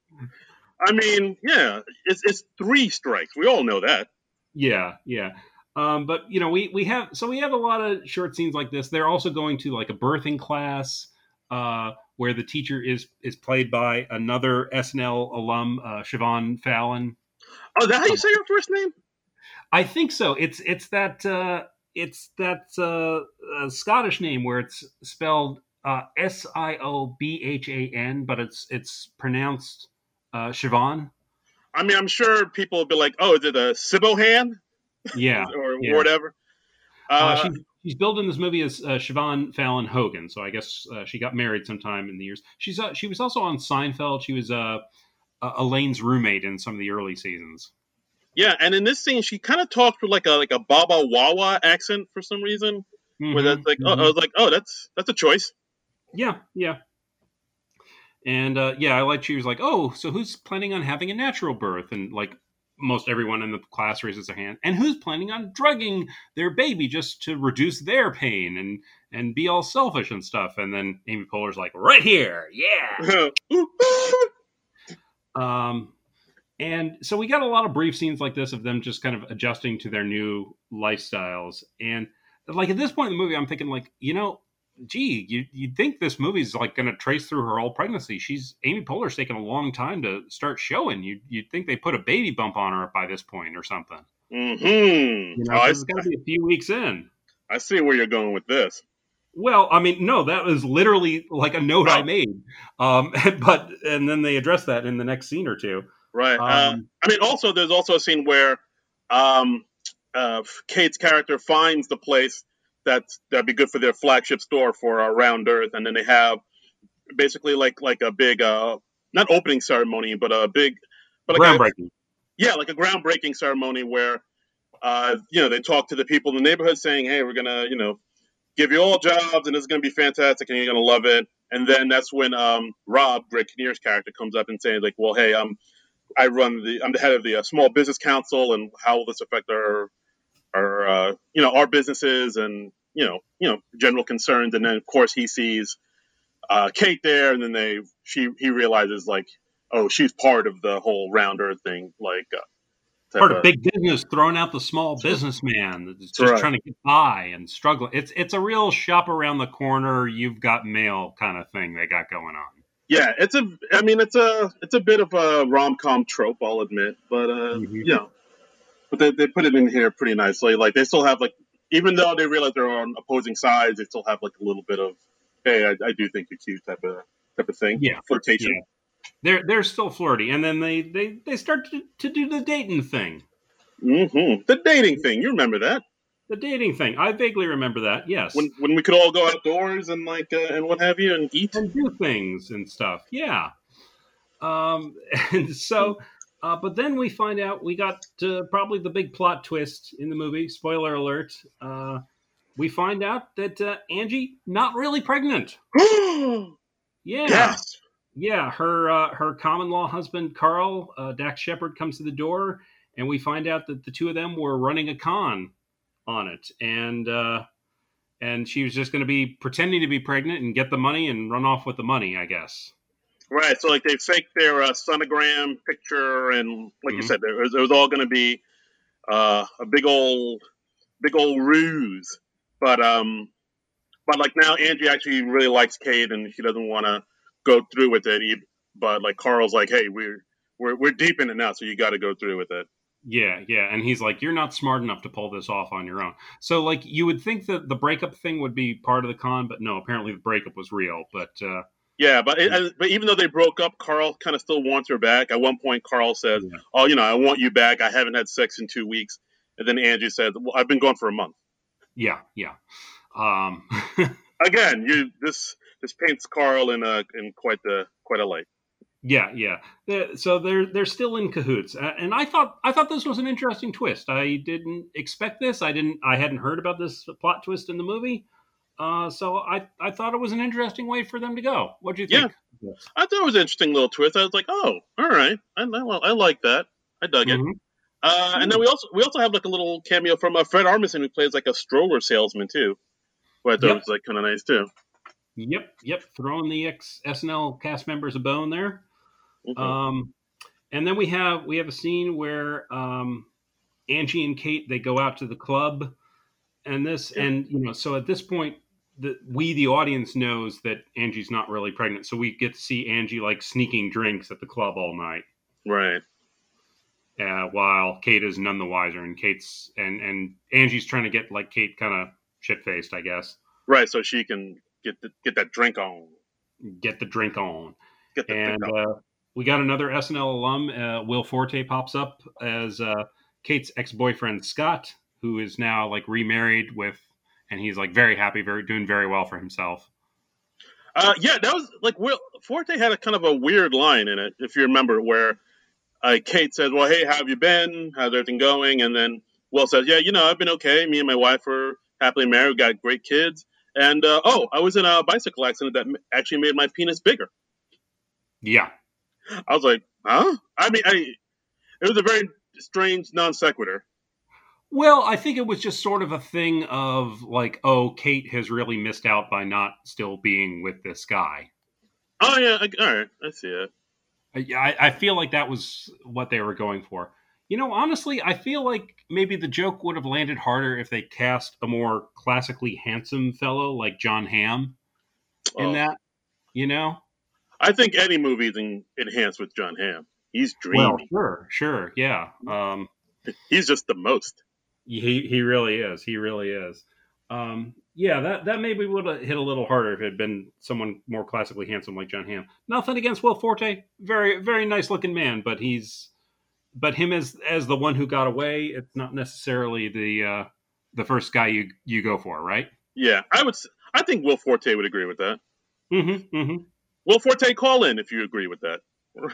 I mean, yeah, it's it's three strikes. We all know that. Yeah, yeah. Um, but you know, we we have so we have a lot of short scenes like this. They're also going to like a birthing class uh, where the teacher is is played by another S N L alum, uh, Siobhan Fallon. Oh, is that how Uh, you say her first name? I think so. It's it's that uh, it's that uh, uh, Scottish name where it's spelled uh, S I O B H A N, but it's it's pronounced uh, Siobhan. I mean, I'm sure people will be like, "Oh, is it a Sibohan Yeah, or yeah. whatever?" Uh, Uh, she's she's billed in this movie as uh, Siobhan Fallon Hogan, so I guess uh, she got married sometime in the years. She's uh, she was also on Seinfeld. She was uh, uh, Elaine's roommate in some of the early seasons. yeah, and in this scene, she kind of talks with like a like a Baba Wawa accent for some reason. Where that's Mm-hmm, like, oh, I mm-hmm. was like, "Oh, that's that's a choice." Yeah, yeah. And uh, yeah, I like she was like, "Oh, so who's planning on having a natural birth?" And like most everyone in the class raises their hand. And who's planning on drugging their baby just to reduce their pain and and be all selfish and stuff? And then Amy Poehler's like, "Right here, yeah." Um, and so we got a lot of brief scenes like this of them just kind of adjusting to their new lifestyles. And like at this point in the movie, I'm thinking like, you know, gee, you you'd think this movie's like going to trace through her whole pregnancy. She's Amy Poehler's taken a long time to start showing. You you'd think they put a baby bump on her by this point or something. Mm-hmm. You Oh, know, I, because it's got to be a few weeks in. I see where you're going with this. Well, I mean, no, that was literally like a note I Oh, made. Um, but and then they address that in the next scene or two. right. Uh, Um, I mean, also, there's also a scene where um, uh, Kate's character finds the place that's that'd be good for their flagship store for uh, Round Earth, and then they have basically like like a big uh, not opening ceremony, but a big, but like a Groundbreaking. yeah, like a groundbreaking ceremony where uh, you know they talk to the people in the neighborhood saying, "Hey, we're gonna you know give you all jobs, and it's gonna be fantastic, and you're gonna love it." And then that's when um, Rob, Greg Kinnear's character, comes up and saying like, "Well, hey, I'm I run the I'm the head of the uh, Small Business Council, and how will this affect our our uh, you know our businesses and you know you know general concerns?" And then of course he sees uh, Kate there, and then they she he realizes like, oh, she's part of the whole Round Earth thing, like uh, type Part of of. big business throwing out the small businessman that's That's just right. trying to get by and struggling. It's it's a real shop around the corner, you've got mail kind of thing they got going on. Yeah, it's a. I mean, it's a it's a bit of a rom com trope, I'll admit, but uh, Mm-hmm. you know, but they they put it in here pretty nicely. Like they still have like, even though they realize they're on opposing sides, they still have like a little bit of, hey, I, I do think you're cute type of type of thing, Yeah, flirtation. yeah. They're they're still flirty, and then they they they start to, to do the dating thing. Mm-hmm. The dating thing, you remember that The dating thing. I vaguely remember that. Yes, when when we could all go outdoors and like uh, and what have you and eat. and do things and stuff. Yeah. Um, and so, uh, but then we find out we got uh, probably the big plot twist in the movie. Spoiler alert. Uh, we find out that uh, Angie not really pregnant. Yeah, Yes. yeah. Her uh, her common law husband Carl uh, Dax Shepard comes to the door, and we find out that the two of them were running a con on it, and uh, and she was just going to be pretending to be pregnant and get the money and run off with the money, I guess. Right. So like they faked their uh, sonogram picture, and like you Mm-hmm. said, it was, it was all going to be uh, a big old big old ruse. But um, but like now Angie actually really likes Kate, and she doesn't want to go through with it. He, but like Carl's like, hey, we're we're we're deep in it now, so you got to go through with it. Yeah, yeah. And he's like, you're not smart enough to pull this off on your own. So, like, you would think that the breakup thing would be part of the con, but no, apparently the breakup was real. But, uh, Yeah, but it, but even though they broke up, Carl kind of still wants her back. At one point, Carl says, yeah, "Oh, you know, I want you back. I haven't had sex in two weeks." And then Angie says, "Well, I've been gone for a month." yeah, yeah. Um, Again, you this this paints Carl in a in quite the quite a light. yeah, yeah. They're- so they're they're still in cahoots, uh, and I thought I thought this was an interesting twist. I didn't expect this. I didn't. I hadn't heard about this plot twist in the movie. Uh, so I I thought it was an interesting way for them to go. What do you Yeah, think? Yes. I thought it was an interesting little twist. I was like, "Oh, all right, I I, I like that. I dug it." Mm-hmm. Uh, and then we also we also have like a little cameo from uh, Fred Armisen, who plays like a stroller salesman too, who I thought Yep. was like kind of nice too. Yep, yep. Throwing the ex S N L cast members a bone there. Mm-hmm. Um, and then we have we have a scene where um, Angie and Kate, they go out to the club and this, Yeah. and, you know, so at this point, the, we, the audience, knows that Angie's not really pregnant. So we get to see Angie like sneaking drinks at the club all night. Right. Uh, while Kate is none the wiser, and Kate's and and Angie's trying to get like Kate kind of shit faced, I guess. Right, so she can get the, get that drink on. Get the drink on. Get the and drink on. Uh, we got another S N L alum. Uh, Will Forte pops up as uh, Kate's ex-boyfriend Scott, who is now like remarried with, and he's like very happy, very doing very well for himself. Uh, yeah, that was like Will Forte had a kind of a weird line in it, if you remember, where uh, Kate said, "Well, hey, how have you been? How's everything going?" And then Will says, "Yeah, you know, I've been okay. Me and my wife are happily married. We got great kids. And uh, oh, I was in a bicycle accident that actually made my penis bigger." Yeah, I was like, "Huh?" I mean, I it was a very strange non sequitur. Well, I think it was just sort of a thing of like, oh, Kate has really missed out by not still being with this guy. Oh yeah, I, all right, I see it. I, I feel like that was what they were going for. You know, honestly, I feel like maybe the joke would have landed harder if they cast a more classically handsome fellow like John Hamm in Oh. that, you know? I think any movie is en- enhanced with John Hamm. He's dreamy. Well, sure, sure, yeah. Um, He's just the most. he he really is. He really is. Um, yeah, that, that maybe would have hit a little harder if it had been someone more classically handsome like John Hamm. Nothing against Will Forte, very very nice looking man, but he's but him as as the one who got away, it's not necessarily the uh, the first guy you you go for, right? Yeah, I would. s- I think Will Forte would agree with that. Mm-hmm. Mm-hmm. Will Forte, call in if you agree with that.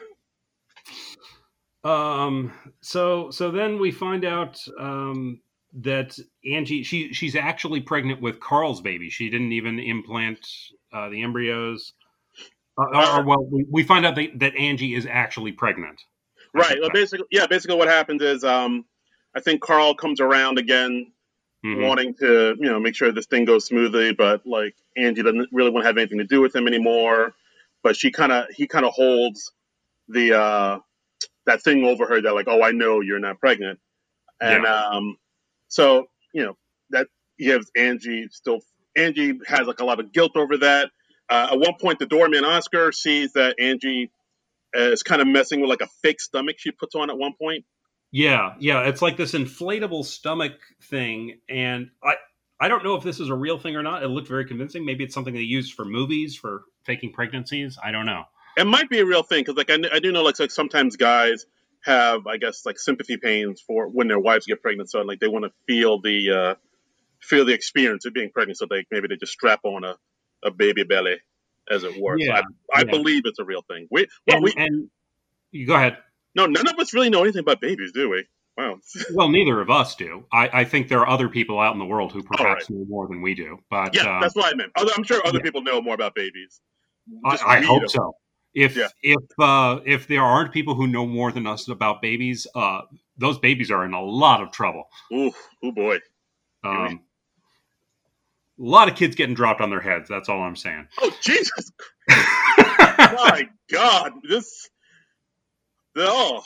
Um. So so then we find out um, that Angie she she's actually pregnant with Carl's baby. She didn't even implant uh, the embryos. Uh, or, or, well, we, we find out that, that Angie is actually pregnant. I Right. should Well, say. basically, yeah. Basically, what happens is, um, I think Carl comes around again, Mhm. wanting to, you know, make sure this thing goes smoothly, but like Angie doesn't really want to have anything to do with him anymore. But she kind of, he kind of holds the uh, that thing over her that like, oh, I know you're not pregnant, and Yeah. um, so you know that gives Angie still. Angie has like a lot of guilt over that. Uh, at one point, the doorman Oscar sees that Angie is kind of messing with like a fake stomach she puts on at one point. Yeah, yeah, it's like this inflatable stomach thing, and I I don't know if this is a real thing or not. It looked very convincing. Maybe it's something they use for movies for faking pregnancies. I don't know. It might be a real thing because like I, kn- I do know like, like sometimes guys have I guess like sympathy pains for when their wives get pregnant, so like they want to feel the uh, feel the experience of being pregnant, so they maybe they just strap on a, a baby belly, as it were. So Yeah, I I yeah, believe it's a real thing. We well and we and you go ahead. no none of us really know anything about babies, do we? Wow. Well, neither of us do. I, I think there are other people out in the world who All right. perhaps know more than we do. But Yeah, um, that's what I meant. Other, I'm sure other yeah, people know more about babies. I, Just I read hope them. so. If Yeah. if uh, if there aren't people who know more than us about babies, uh, those babies are in a lot of trouble. Ooh, oh boy. Um, a lot of kids getting dropped on their heads. That's all I'm saying. Oh Jesus! My God, this. Oh.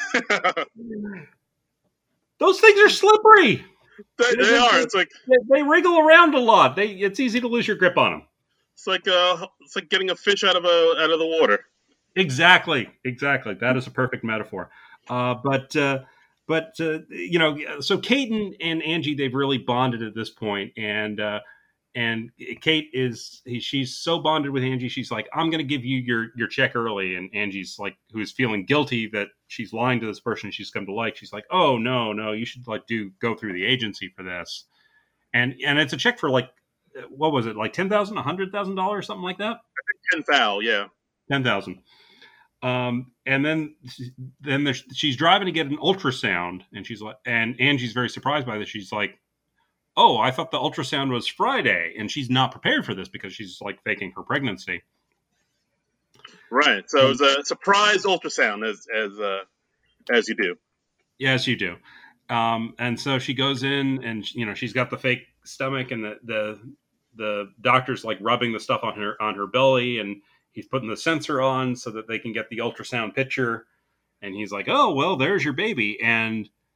Those things are slippery. they, they are. It's like They, they wriggle around a lot. They it's easy to lose your grip on them. it's like uh it's like getting a fish out of a out of the water. Exactly, exactly. That is a perfect metaphor. Uh, but uh, but uh, you know, so Kate and, and Angie, they've really bonded at this point, and uh, and Kate is he, she's so bonded with Angie. She's like, I'm going to give you your your check early, and Angie's like, who's feeling guilty that she's lying to this person she's come to like. She's like, oh no, no, you should like do go through the agency for this, and and it's a check for like what was it like ten thousand, a hundred thousand dollars, something like that. Ten foul, yeah. Ten thousand. Um, and then, then there's, she's driving to get an ultrasound, and she's like, and Angie's very surprised by this. She's like, "Oh, I thought the ultrasound was Friday," and she's not prepared for this because she's like faking her pregnancy. Right. So it was a surprise ultrasound, as as uh, as you do. Yes, you do. Um, and so she goes in, and you know she's got the fake stomach, and the the the doctor's like rubbing the stuff on her on her belly, and he's putting the sensor on so that they can get the ultrasound picture. And he's like, "Oh, well, there's your baby." And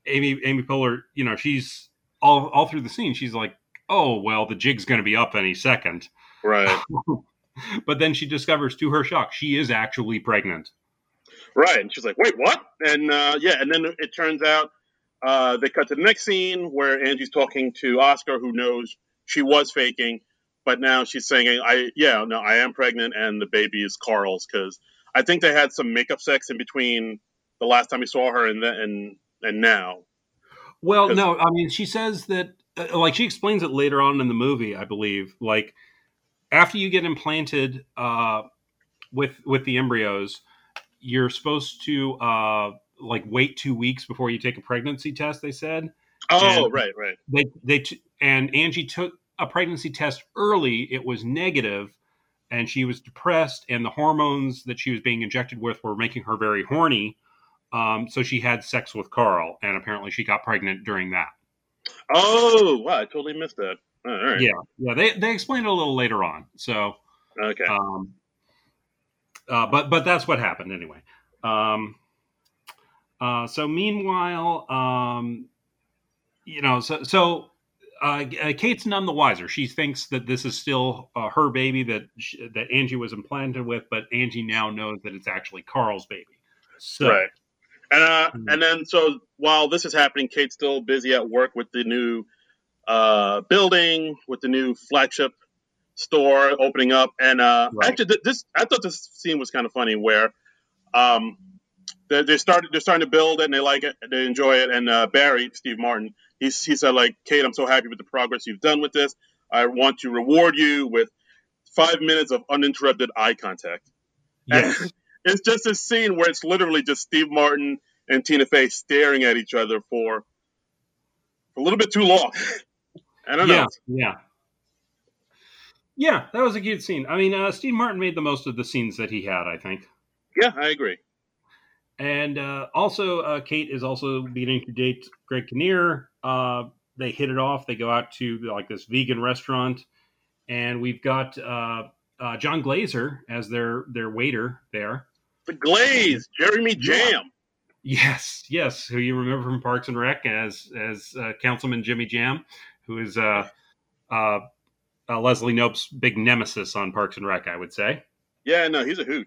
Amy Amy Poehler, you know, she's all all through the scene. She's like, "Oh well, the jig's going to be up any second." Right. But then she discovers, to her shock, she is actually pregnant. Right. And she's like, "Wait, what?" And uh, yeah, and then it turns out uh, they cut to the next scene where Angie's talking to Oscar, who knows she was faking, but now she's saying, "I yeah, no, I am pregnant, and the baby is Carl's," because I think they had some makeup sex in between the last time we saw her and then and and now. Well, no, I mean, she says that, uh, like, she explains it later on in the movie, I believe. Like, after you get implanted uh, with with the embryos, you're supposed to uh, like wait two weeks before you take a pregnancy test. They said. Oh, and right, right. They they t- and Angie took a pregnancy test early. It was negative, and she was depressed, and the hormones that she was being injected with were making her very horny. Um, so she had sex with Carl, and apparently she got pregnant during that. Oh, wow! I totally missed that. All right. Yeah, yeah. They they explained it a little later on. So okay. Um, uh, but but that's what happened anyway. Um, uh, so meanwhile, um, you know, so so uh, Kate's none the wiser. She thinks that this is still uh, her baby that she, that Angie was implanted with, but Angie now knows that it's actually Carl's baby. So, right. And uh, mm-hmm. and then so while this is happening, Kate's still busy at work with the new uh, building, with the new flagship store opening up. And uh, right. actually, this I thought this scene was kind of funny, where um, they, they started they're starting to build it and they like it, they enjoy it. And uh, Barry, Steve Martin, he he said, like, "Kate, I'm so happy with the progress you've done with this. I want to reward you with five minutes of uninterrupted eye contact." Yes. And it's just a scene where it's literally just Steve Martin and Tina Fey staring at each other for a little bit too long. I don't yeah, know. Yeah. Yeah, that was a cute scene. I mean, uh, Steve Martin made the most of the scenes that he had, I think. Yeah, I agree. And uh, also, uh, Kate is also beginning to date Greg Kinnear. Uh, they hit it off. They go out to like this vegan restaurant, and we've got uh, uh, John Glazer as their their waiter there. The Glaze, Jeremy Jam. Yes, yes, who you remember from Parks and Rec as as uh, Councilman Jimmy Jam, who is uh, uh, uh, Leslie Knope's big nemesis on Parks and Rec, I would say. Yeah, no, he's a hoot.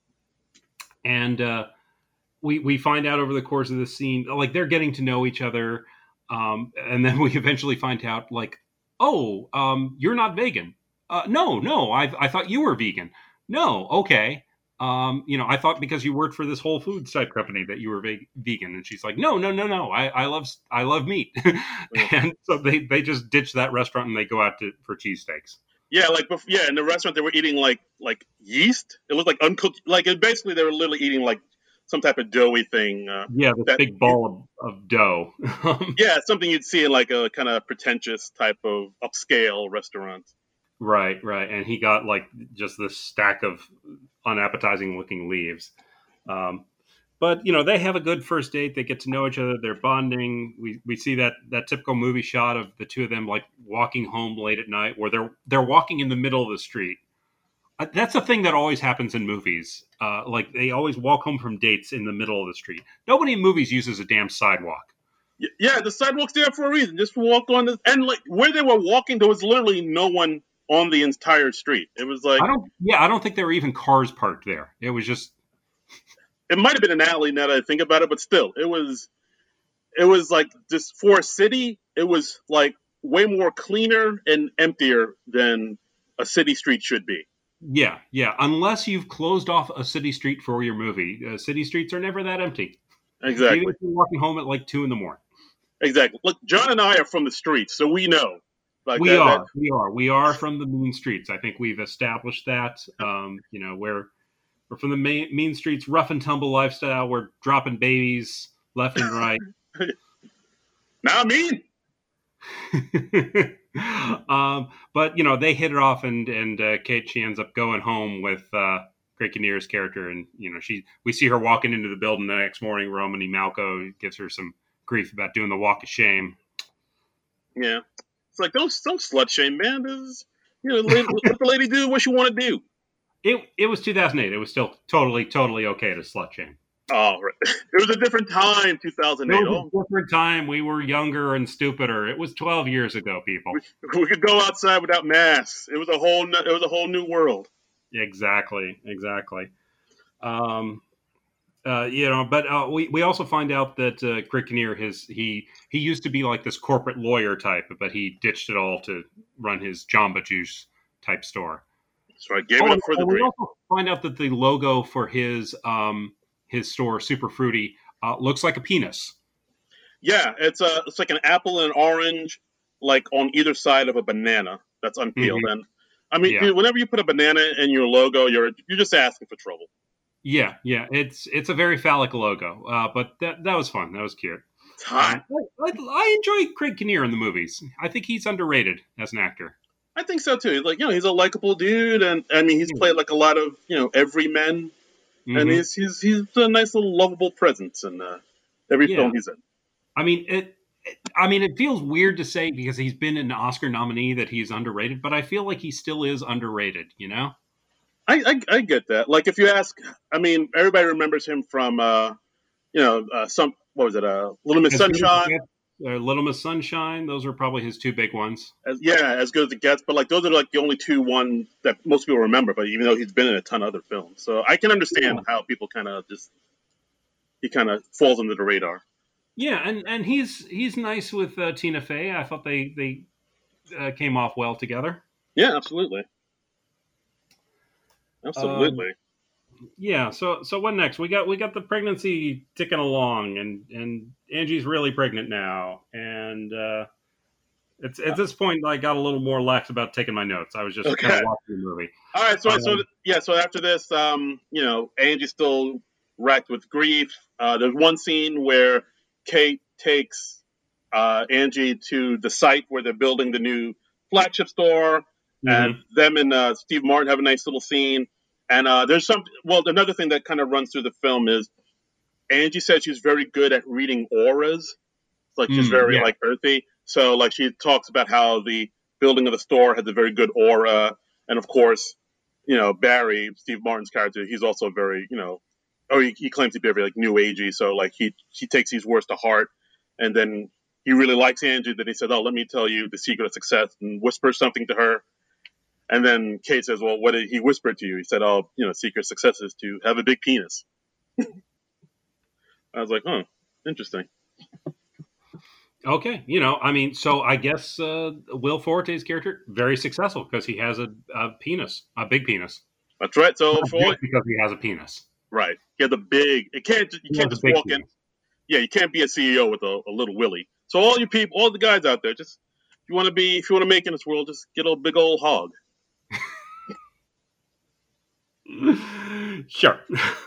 And uh, we we find out over the course of the scene, like, they're getting to know each other, um, and then we eventually find out, like, oh, um, you're not vegan. Uh, no, no, I I thought you were vegan. No, okay. Um, you know, I thought because you worked for this Whole Foods type company that you were ve- vegan. And she's like, no, no, no, no. I, I love, I love meat. And so they, they just ditch that restaurant and they go out to, for cheesesteaks. Yeah. Like, yeah. In the restaurant, they were eating like, like yeast. It looked like uncooked. Like, it basically, they were literally eating like some type of doughy thing. Uh, yeah. This that, big ball of, of dough. Yeah. Something you'd see in like a kind of pretentious type of upscale restaurant. Right. Right. And he got like just this stack of unappetizing looking leaves. Um, but, you know, they have a good first date. They get to know each other. They're bonding. We we see that that typical movie shot of the two of them, like, walking home late at night, where they're they're walking in the middle of the street. Uh, that's a thing that always happens in movies. Uh, like, they always walk home from dates in the middle of the street. Nobody in movies uses a damn sidewalk. Yeah, the sidewalk's there for a reason. Just walk on the, and like where they were walking, there was literally no one on the entire street. It was like, I don't, yeah, I don't think there were even cars parked there. It was just, it might have been an alley now that I think about it, but still, it was, it was like just for a city, it was like way more cleaner and emptier than a city street should be. Yeah, yeah. Unless you've closed off a city street for your movie, uh, city streets are never that empty. Exactly. Even if you're walking home at like two in the morning. Exactly. Look, John and I are from the streets, so we know. Like we that, are, that... we are, we are from the mean streets. I think we've established that. Um, you know, we're we're from the main, mean streets, rough and tumble lifestyle. We're dropping babies left and right. Not mean. um, but you know, they hit it off, and and uh, Kate, she ends up going home with uh, Greg Kinnear's character, and you know, she we see her walking into the building the next morning. Romany Malco gives her some grief about doing the walk of shame. Yeah. It's like, don't don't slut shame, man. This is, you know, let, let the lady do what she want to do. It it was two thousand eight. It was still totally totally okay to slut shame. Oh, right. It was a different time, It two thousand eight. was Oh, a different time. We were younger and stupider. It was twelve years ago, we, people. we could go outside without masks. It was a whole. It was a whole new world. Exactly, exactly. Um, uh, you know, but uh, we we also find out that uh, Craig Kinnear, his he he used to be like this corporate lawyer type, but he ditched it all to run his Jamba Juice type store. So I gave Oh, it and, up for the and we dream. also find out that the logo for his um his store, Super Fruity, uh, looks like a penis. Yeah, it's a it's like an apple and an orange, like on either side of a banana that's unpeeled. Hmm. And I mean, Yeah, dude, whenever you put a banana in your logo, you're you're just asking for trouble. yeah, yeah. It's it's a very phallic logo, uh, but that that was fun. That was cute. It's Um, hot. I, I, I enjoy Craig Kinnear in the movies. I think he's underrated as an actor. I think so too. Like you know, he's a likable dude, and I mean, he's Yeah. played like a lot of you know everymen, and Hmm. he's he's he's a nice little lovable presence in uh, every Yeah. film he's in. I mean it, it. I mean, it feels weird to say because he's been an Oscar nominee that he's underrated, but I feel like he still is underrated. You know? I, I I get that. Like if you ask, I mean, everybody remembers him from uh, you know uh, some what was it, uh, Little Miss As good as Sunshine. it gets, uh, Little Miss Sunshine. Those are probably his two big ones. As, yeah, as good as it gets. But like those are like the only two ones that most people remember. But even though he's been in a ton of other films, so I can Yeah. understand how people kind of just he kind of falls under the radar. Yeah, and and he's he's nice with uh, Tina Fey. I thought they they uh, came off well together. Yeah, absolutely, Um, absolutely. yeah. So so what next? We got we got the pregnancy ticking along, and and Angie's really pregnant now, and uh, it's at this point I got a little more lax about taking my notes. I was just kind of Okay. watching the movie. All right. So so Um, yeah. So after this, um, you know, Angie's still racked with grief. Uh, there's one scene where Kate takes uh, Angie to the site where they're building the new flagship store, and mhm. them and uh, Steve Martin have a nice little scene. And uh, there's some. Well, another thing that kind of runs through the film is Angie said she's very good at reading auras. Like she's Mm, very yeah, like earthy. So like she talks about how the building of the store has a very good aura, and of course, you know Barry, Steve Martin's character, he's also very you know, oh he, he claims to be very like new agey. So like he he takes these words to heart, and then he really likes Angie. Then he said, "Oh, let me tell you the secret of success," and whispers something to her. And then Kate says, "Well, what did he whisper to you?" He said, "Oh, you know, secret of success is to have a big penis." I was like, "Oh, interesting." okay. You know, I mean, so I guess uh, Will Forte's character very successful because he has a, a penis, a big penis, That's right. So not for all, just because he has a penis. right, he had the big. It can't. You He can't has a just big walk in. penis. Yeah, you can't be a C E O with a, a little willy. So all you people, all the guys out there, just if you want to be, if you want to make in this world, just get a big old hog. Sure.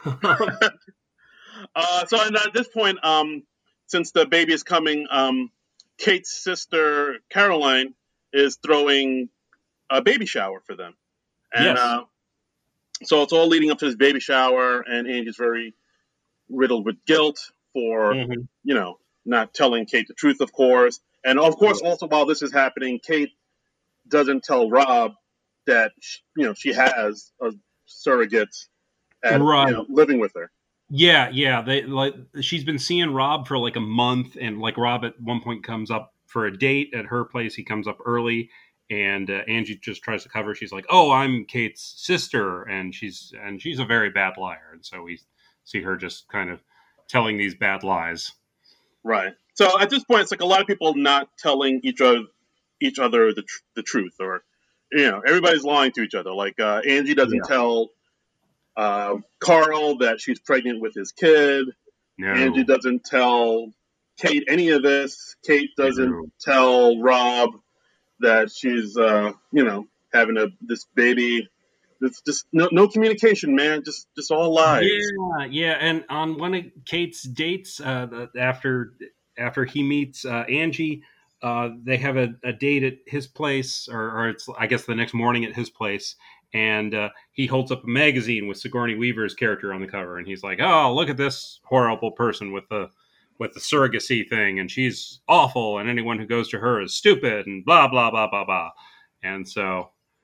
Uh, so and at this point, um, since the baby is coming, um, Kate's sister Caroline is throwing a baby shower for them, and Yes. uh, so it's all leading up to this baby shower, and Angie's very riddled with guilt for Hmm. you know not telling Kate the truth, of course, and of course also while this is happening, Kate doesn't tell Rob that she, you know she has a surrogate at you Right. know living with her. Yeah, yeah. They like she's been seeing Rob for like a month, and like Rob at one point comes up for a date at her place. He comes up early, and uh, Angie just tries to cover. She's like, "Oh, I'm Kate's sister," and she's and she's a very bad liar, and so we see her just kind of telling these bad lies. Right. So at this point, it's like a lot of people not telling each other each other the tr- the truth, or you know everybody's lying to each other. Like uh, Angie doesn't Yeah. tell uh, Carl that she's pregnant with his kid. Angie No. doesn't tell Kate any of this. Kate doesn't No. tell Rob that she's uh, you know having a this baby. It's just no, no communication, man. Just just all lies. Yeah, yeah, and on one of Kate's dates, uh, the- after after he meets uh, Angie, uh, they have a, a date at his place, or, or it's I guess the next morning at his place, and uh, he holds up a magazine with Sigourney Weaver's character on the cover, and he's like, "Oh, look at this horrible person with the with the surrogacy thing, and she's awful, and anyone who goes to her is stupid, and blah blah blah blah blah," and so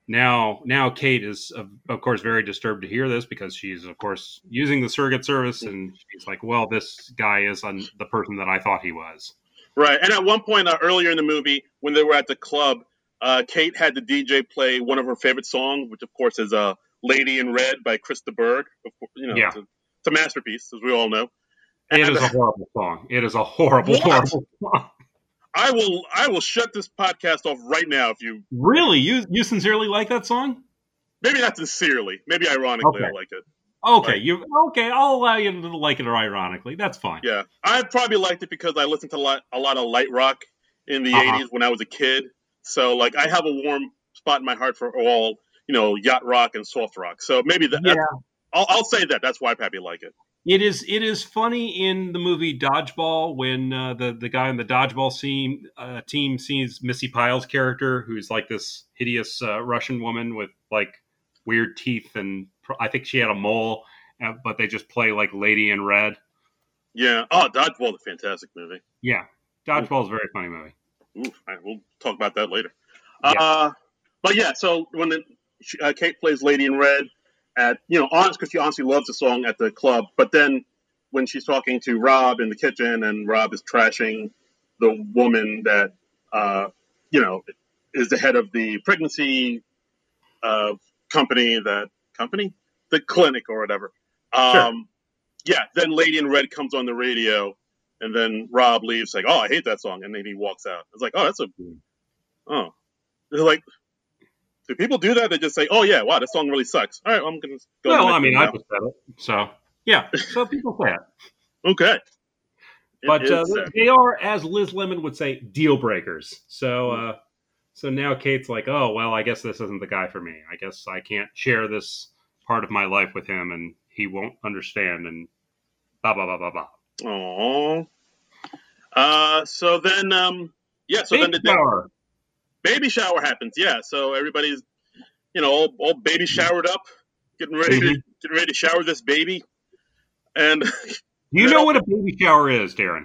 now, now Kate is, of, of course, very disturbed to hear this because she's, of course, using the surrogate service, and she's like, "Well, this guy is un- the person that I thought he was." Right. And at one point uh, earlier in the movie, when they were at the club, uh, Kate had the D J play one of her favorite songs, which of course is uh, "Lady in Red" by Krista Berg. Of course, you know, Yeah, it's a, it's a masterpiece, as we all know. it And is a horrible song. It is a horrible, What? horrible song. I will, I will shut this podcast off right now if you Really, you you sincerely like that song? maybe not sincerely, maybe ironically, I Okay. like it. Okay, Like- you okay? I'll allow you to like it ironically. That's fine. Yeah, I probably liked it because I listened to a lot, a lot of light rock in the Uh-huh. eighties when I was a kid. So like, I have a warm spot in my heart for all, you know, yacht rock and soft rock. So maybe that. Yeah. that's- I'll, I'll say that. That's why I probably like it. It is. It is funny in the movie Dodgeball when uh, the the guy in the dodgeball scene uh, team sees Missy Pyle's character, who's like this hideous uh, Russian woman with like weird teeth, and pr- I think she had a mole, uh, but they just play like Lady in Red. Yeah. Oh, Dodgeball, a fantastic movie. Yeah, Dodgeball is a very funny movie. Ooh, all right, we'll talk about that later. Yeah. Uh, but yeah, so when the, she, uh, Kate plays Lady in Red at, you know, honest because she honestly loves the song at the club, but then when she's talking to Rob in the kitchen and Rob is trashing the woman that, uh, you know, is the head of the pregnancy uh, company, that company, the clinic or whatever. Um, Sure. Yeah, then Lady in Red comes on the radio, and then Rob leaves like, "Oh, I hate that song," and then he walks out. It's like, "Oh, that's a, oh." They're like, do people do that? They just say, "Oh yeah, wow, that song really sucks." All right, I'm gonna go. Well, to the I next mean, one I now. just said it, so yeah. So people say it. Okay. It But is uh, sad. they are, as Liz Lemon would say, deal breakers. So, uh, so now Kate's like, "Oh well, I guess this isn't the guy for me. I guess I can't share this part of my life with him, and he won't understand." And blah blah blah blah blah. Aww. Uh, so then, um, yeah, so then Baby the day, shower. baby shower happens. Yeah, so everybody's, you know, all, all baby showered up, getting ready to Mhm. getting ready to shower this baby, and Do you No. know what a baby shower is, Darren?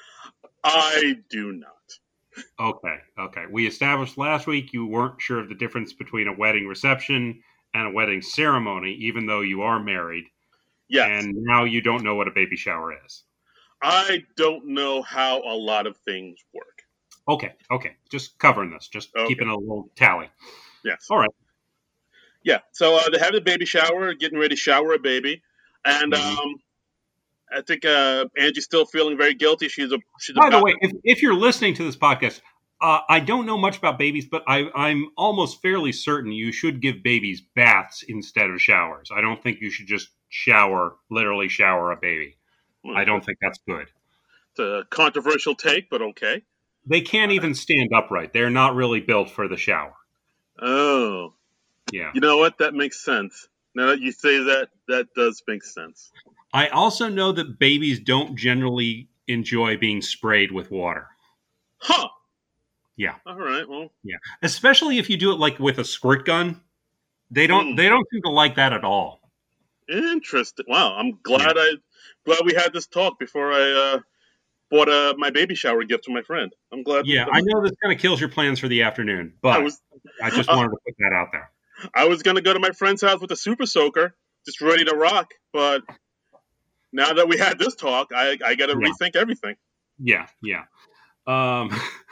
I do not. Okay, okay. We established last week you weren't sure of the difference between a wedding reception and a wedding ceremony, even though you are married. Yes, And now you don't know what a baby shower is. I don't know how a lot of things work. Okay, okay. Just covering this, just Okay. keeping a little tally. Yes. All right. Yeah. So uh, they have the baby shower, getting ready to shower a baby, and Mhm. um, I think uh, Angie's still feeling very guilty. She's a she's By the about way, if, if you're listening to this podcast, uh, I don't know much about babies, but I, I'm almost fairly certain you should give babies baths instead of showers. I don't think you should just shower, literally shower a baby. I don't think that's good. It's a controversial take, but okay. They can't even stand upright. They're not really built for the shower. Oh, Yeah. you know what? That makes sense. Now that you say that, that does make sense. I also know that babies don't generally enjoy being sprayed with water. Huh. Yeah. All right. Well, Yeah. Especially if you do it like with a squirt gun. They don't Mm. they don't seem to like that at all. interesting. Wow. I'm glad I glad we had this talk before I uh, bought uh, my baby shower gift to my friend. I'm glad. Yeah, I know this kind of kills your plans for the afternoon, but I I, was just wanted to put that out there. I was gonna go to my friend's house with a super soaker, just ready to rock. But now that we had this talk, I I got to Yeah. rethink everything. Yeah, yeah. Um,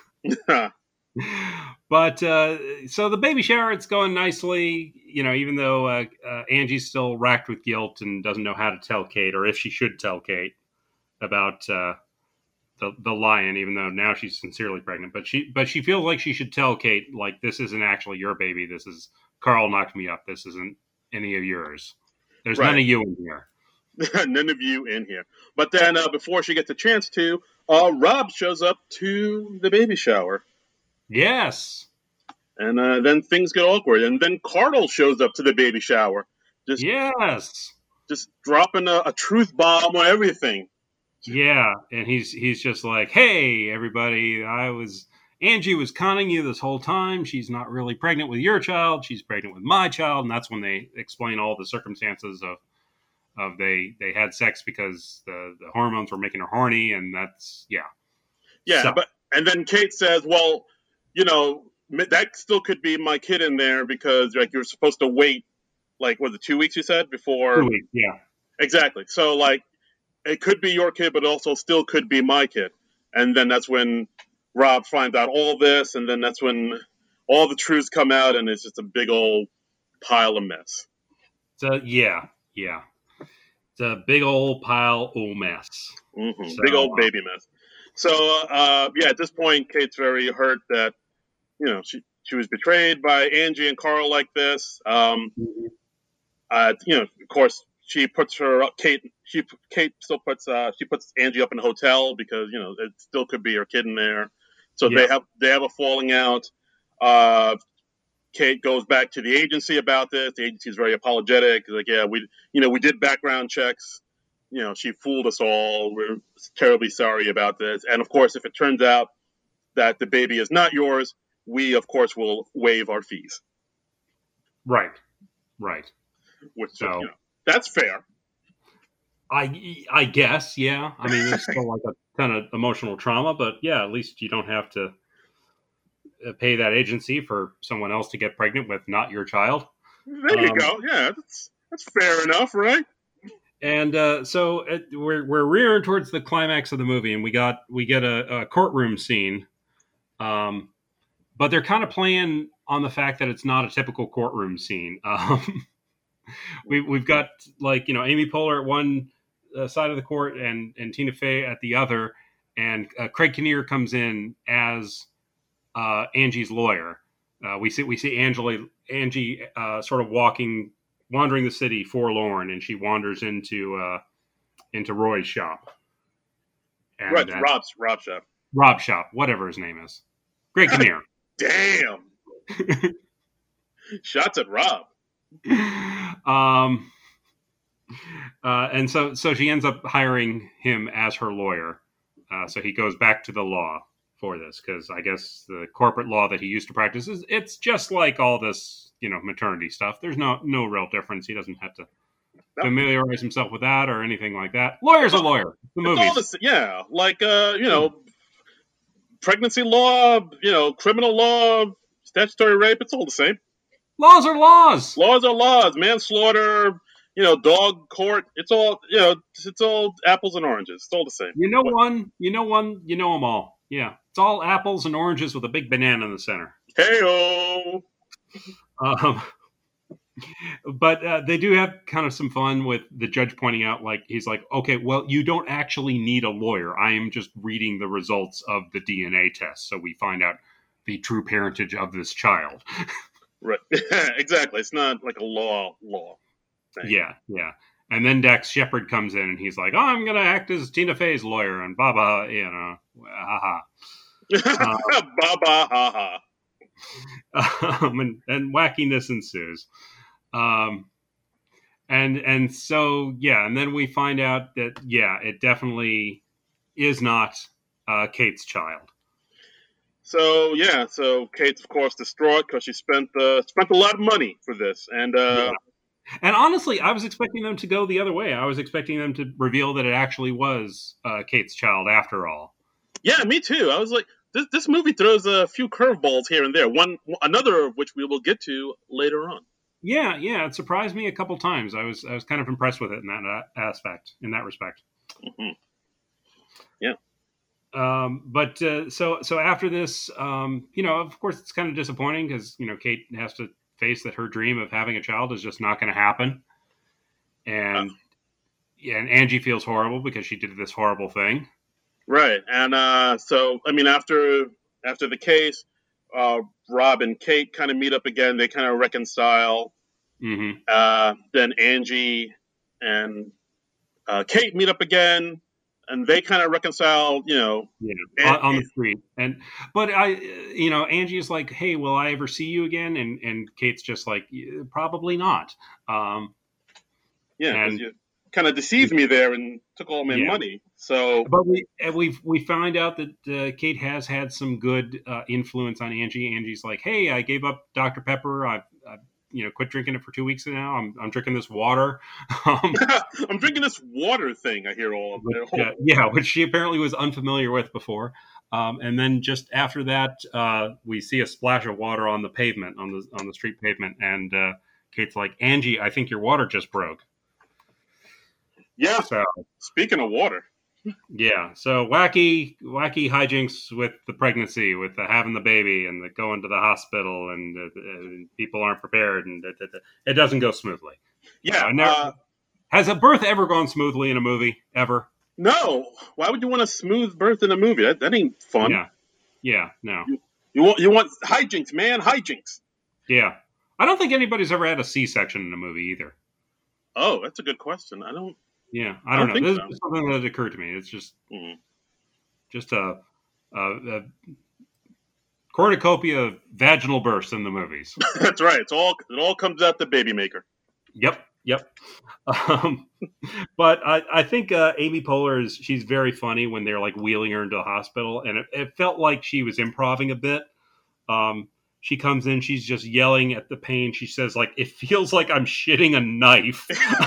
but uh, so the baby shower, it's going nicely. You know, even though uh, uh, Angie's still racked with guilt and doesn't know how to tell Kate, or if she should tell Kate about uh, the the lion, even though now she's sincerely pregnant. But she but she feels like she should tell Kate, like, this isn't actually your baby. This is Carl knocked me up. This isn't any of yours. There's Right. none of you in here. None of you in here. But then uh, before she gets a chance to, uh, Rob shows up to the baby shower. Yes. And uh, then things get awkward. And then Cardle shows up to the baby shower. Just Yes. just dropping a, a truth bomb on everything. Yeah, and he's he's just like, "Hey, everybody, I was Angie was conning you this whole time. She's not really pregnant with your child. She's pregnant with my child." And that's when they explain all the circumstances of of they they had sex because the, the hormones were making her horny, and that's yeah. Yeah, So- but and then Kate says, well, you know, that still could be my kid in there because like you're supposed to wait, like was it two weeks you said before? Two weeks, yeah. Exactly. So like it could be your kid, but also still could be my kid. And then that's when Rob finds out all this, and then that's when all the truths come out, and it's just a big old pile of mess. So yeah, yeah, it's a big old pile of mess. Mm-hmm. So, big old baby mess. So uh, yeah, at this point, Kate's very hurt that you know she she was betrayed by Angie and Carl like this. Um, mm-hmm. uh, you know, of course, she puts her Kate. She Kate still puts uh, she puts Angie up in a hotel because you know it still could be her kid in there. So yeah. they have they have a falling out. Uh, Kate goes back to the agency about this. The agency is very apologetic. Like, yeah, we you know we did background checks. You know, she fooled us all. We're terribly sorry about this. And of course, if it turns out that the baby is not yours, we of course will waive our fees. Right, right. Which so, you know, that's fair. I I guess, yeah. I mean, there's still like a ton of emotional trauma, but yeah, at least you don't have to pay that agency for someone else to get pregnant with not your child. There you um, go. Yeah, that's that's fair enough, right? And uh, so it, we're we're rearing towards the climax of the movie, and we got we get a, a courtroom scene, um, but they're kind of playing on the fact that it's not a typical courtroom scene. Um, we we've got like you know Amy Poehler at one uh, side of the court and and Tina Fey at the other, and uh, Craig Kinnear comes in as uh, Angie's lawyer. Uh, we see we see Angela Angie uh, sort of walking. wandering the city forlorn, and she wanders into uh, into Roy's shop. And right, Rob's Rob's shop. Rob's shop, whatever his name is. Greg Kinnear. Damn. Shots at Rob. Um. Uh, and so, so she ends up hiring him as her lawyer. Uh, so he goes back to the law for this because I guess the corporate law that he used to practice is it's just like all this, you know, maternity stuff. There's no no real difference. He doesn't have to familiarize himself with that or anything like that. Lawyer's a lawyer. The movies, this, yeah, like uh, you know, pregnancy law, you know, criminal law, statutory rape. It's all the same. Laws are laws. Laws are laws. Manslaughter. You know, dog court. It's all you know. It's all apples and oranges. It's all the same. You know one. You know one. You know them all. Yeah, it's all apples and oranges with a big banana in the center. Hey-o! Um, but uh, they do have kind of some fun with the judge pointing out, like, he's like, okay, well, you don't actually need a lawyer. I am just reading the results of the D N A test, so we find out the true parentage of this child. Right. Exactly. It's not like a law law thing. Yeah, yeah. And then Dax Shepard comes in and he's like, oh, I'm going to act as Tina Fey's lawyer and baba, you know, ha ha. Uh, baba, ha ha. Um, and, and wackiness ensues. Um, and, and so, yeah, and then we find out that, yeah, it definitely is not uh, Kate's child. So, yeah, so Kate's, of course, distraught because she spent uh, spent a lot of money for this. And, uh, yeah. And honestly, I was expecting them to go the other way. I was expecting them to reveal that it actually was uh, Kate's child after all. Yeah, me too. I was like, this, this movie throws a few curveballs here and there. One, another of which we will get to later on. Yeah, yeah, it surprised me a couple times. I was, I was kind of impressed with it in that aspect, in that respect. Mm-hmm. Yeah. Um, but uh, so, so after this, um, you know, of course, it's kind of disappointing because you know Kate has to face that her dream of having a child is just not going to happen. And uh, yeah, and Angie feels horrible because she did this horrible thing. Right. And uh, so, I mean, after after the case, uh, Rob and Kate kind of meet up again. They kind of reconcile. Mm-hmm. Uh, then Angie and uh, Kate meet up again. And they kind of reconcile, you know, yeah, and, on, on the street. And but I, you know, Angie's like, "Hey, will I ever see you again?" And and Kate's just like, "Probably not." Um, yeah, and you kind of deceived me there and took all my yeah. money. So, but we we we found out that uh, Kate has had some good uh, influence on Angie. Angie's like, "Hey, I gave up Doctor Pepper. I've, I've you know, quit drinking it for two weeks now. I'm I'm drinking this water. Um, I'm drinking this water thing. I hear all of it. Uh, yeah, which she apparently was unfamiliar with before. Um, and then just after that, uh, we see a splash of water on the pavement, on the on the street pavement, and uh, Kate's like, "Angie, I think your water just broke." Yeah. So speaking of water, yeah, so wacky wacky hijinks with the pregnancy, with the having the baby, and the going to the hospital, and, uh, and people aren't prepared, and uh, it doesn't go smoothly. Yeah. Uh, never, uh, has a birth ever gone smoothly in a movie ever? No. Why would you want a smooth birth in a movie? That, that ain't fun. Yeah. Yeah. No. You, you want you want hijinks, man, hijinks. Yeah. I don't think anybody's ever had a C-section in a movie either. Oh, that's a good question. I don't. Yeah, I don't, I don't know. This so. is something that occurred to me. It's just, mm. just a, a, a cornucopia of vaginal bursts in the movies. That's right. It's all it all comes out the baby maker. Yep. Yep. Um, but I, I think uh, Amy Poehler is she's very funny when they're like wheeling her into the hospital, and it, it felt like she was improvising a bit. Um, she comes in, she's just yelling at the pain. She says, like, "It feels like I'm shitting a knife."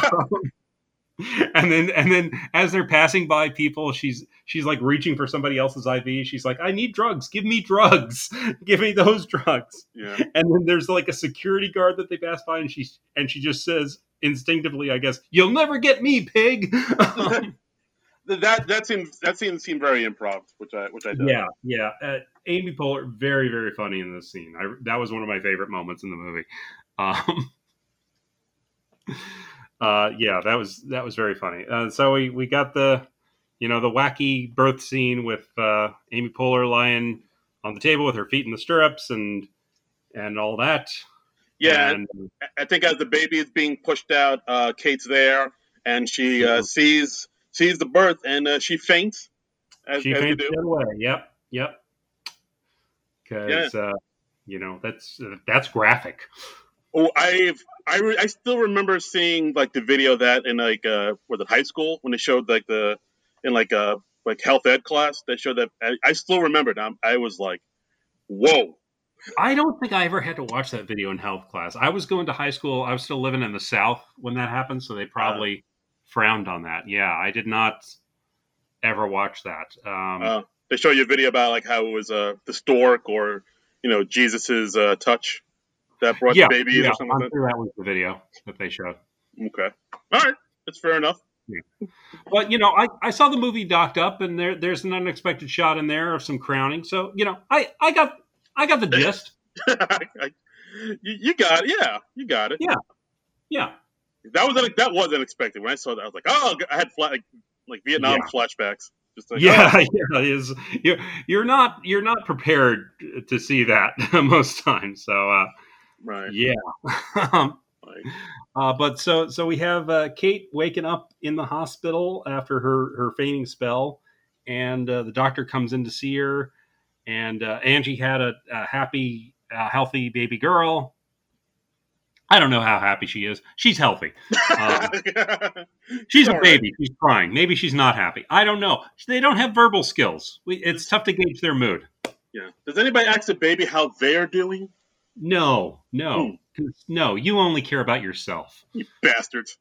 and then and then as they're passing by people, she's she's like reaching for somebody else's I V. She's like, "I need drugs. Give me drugs. Give me those drugs." Yeah. And then there's like a security guard that they pass by, and she and she just says instinctively, I guess, "You'll never get me, pig." um, that that seems that scene seemed very improv, which I which I did. Yeah, yeah. Uh, Amy Poehler, very very funny in this scene. I, that was one of my favorite moments in the movie. Um, uh, yeah, that was that was very funny. Uh, so we we got the you know the wacky birth scene with uh, Amy Poehler lying on the table with her feet in the stirrups and and all that. Yeah, and, I think as the baby is being pushed out, uh, Kate's there, and she uh, sees sees the birth, and uh, she faints. As, she as faints away. Yep, yep. Because yeah. uh, you know that's uh, that's graphic. Oh, I've I re- I still remember seeing like the video of that in like uh was it high school when they showed like the in like uh like health ed class they showed that. I, I still remember it. I was like, whoa. I don't think I ever had to watch that video in health class. I was going to high school. I was still living in the South when that happened, so they probably uh, frowned on that. Yeah, I did not ever watch that. Um, uh, they show you a video about like how it was uh, the stork or, you know, Jesus's uh, touch that brought yeah, the babies yeah, or something I'm like that. sure that was the video that they showed. Okay. All right. That's fair enough. Yeah. But, you know, I, I saw the movie docked up, and there there's an unexpected shot in there of some crowning. So, you know, I, I got... I got the gist. you, you got it. Yeah, you got it. Yeah, yeah. That was that was unexpected. When I saw that, I was like, "Oh, I had fla- like, like Vietnam yeah. flashbacks." Just like, yeah, oh. yeah. It is you're you're not you're not prepared to see that most times. So, uh, right. Yeah. um, right. Uh, but so so we have uh, Kate waking up in the hospital after her her fainting spell, and uh, the doctor comes in to see her. And uh, Angie had a, a happy, uh, healthy baby girl. I don't know how happy she is. She's healthy. Uh, she's a baby. Right. She's crying. Maybe she's not happy. I don't know. They don't have verbal skills. We, it's tough to gauge their mood. Yeah. Does anybody ask the baby how they're doing? No, no. Hmm. No, you only care about yourself. You bastards.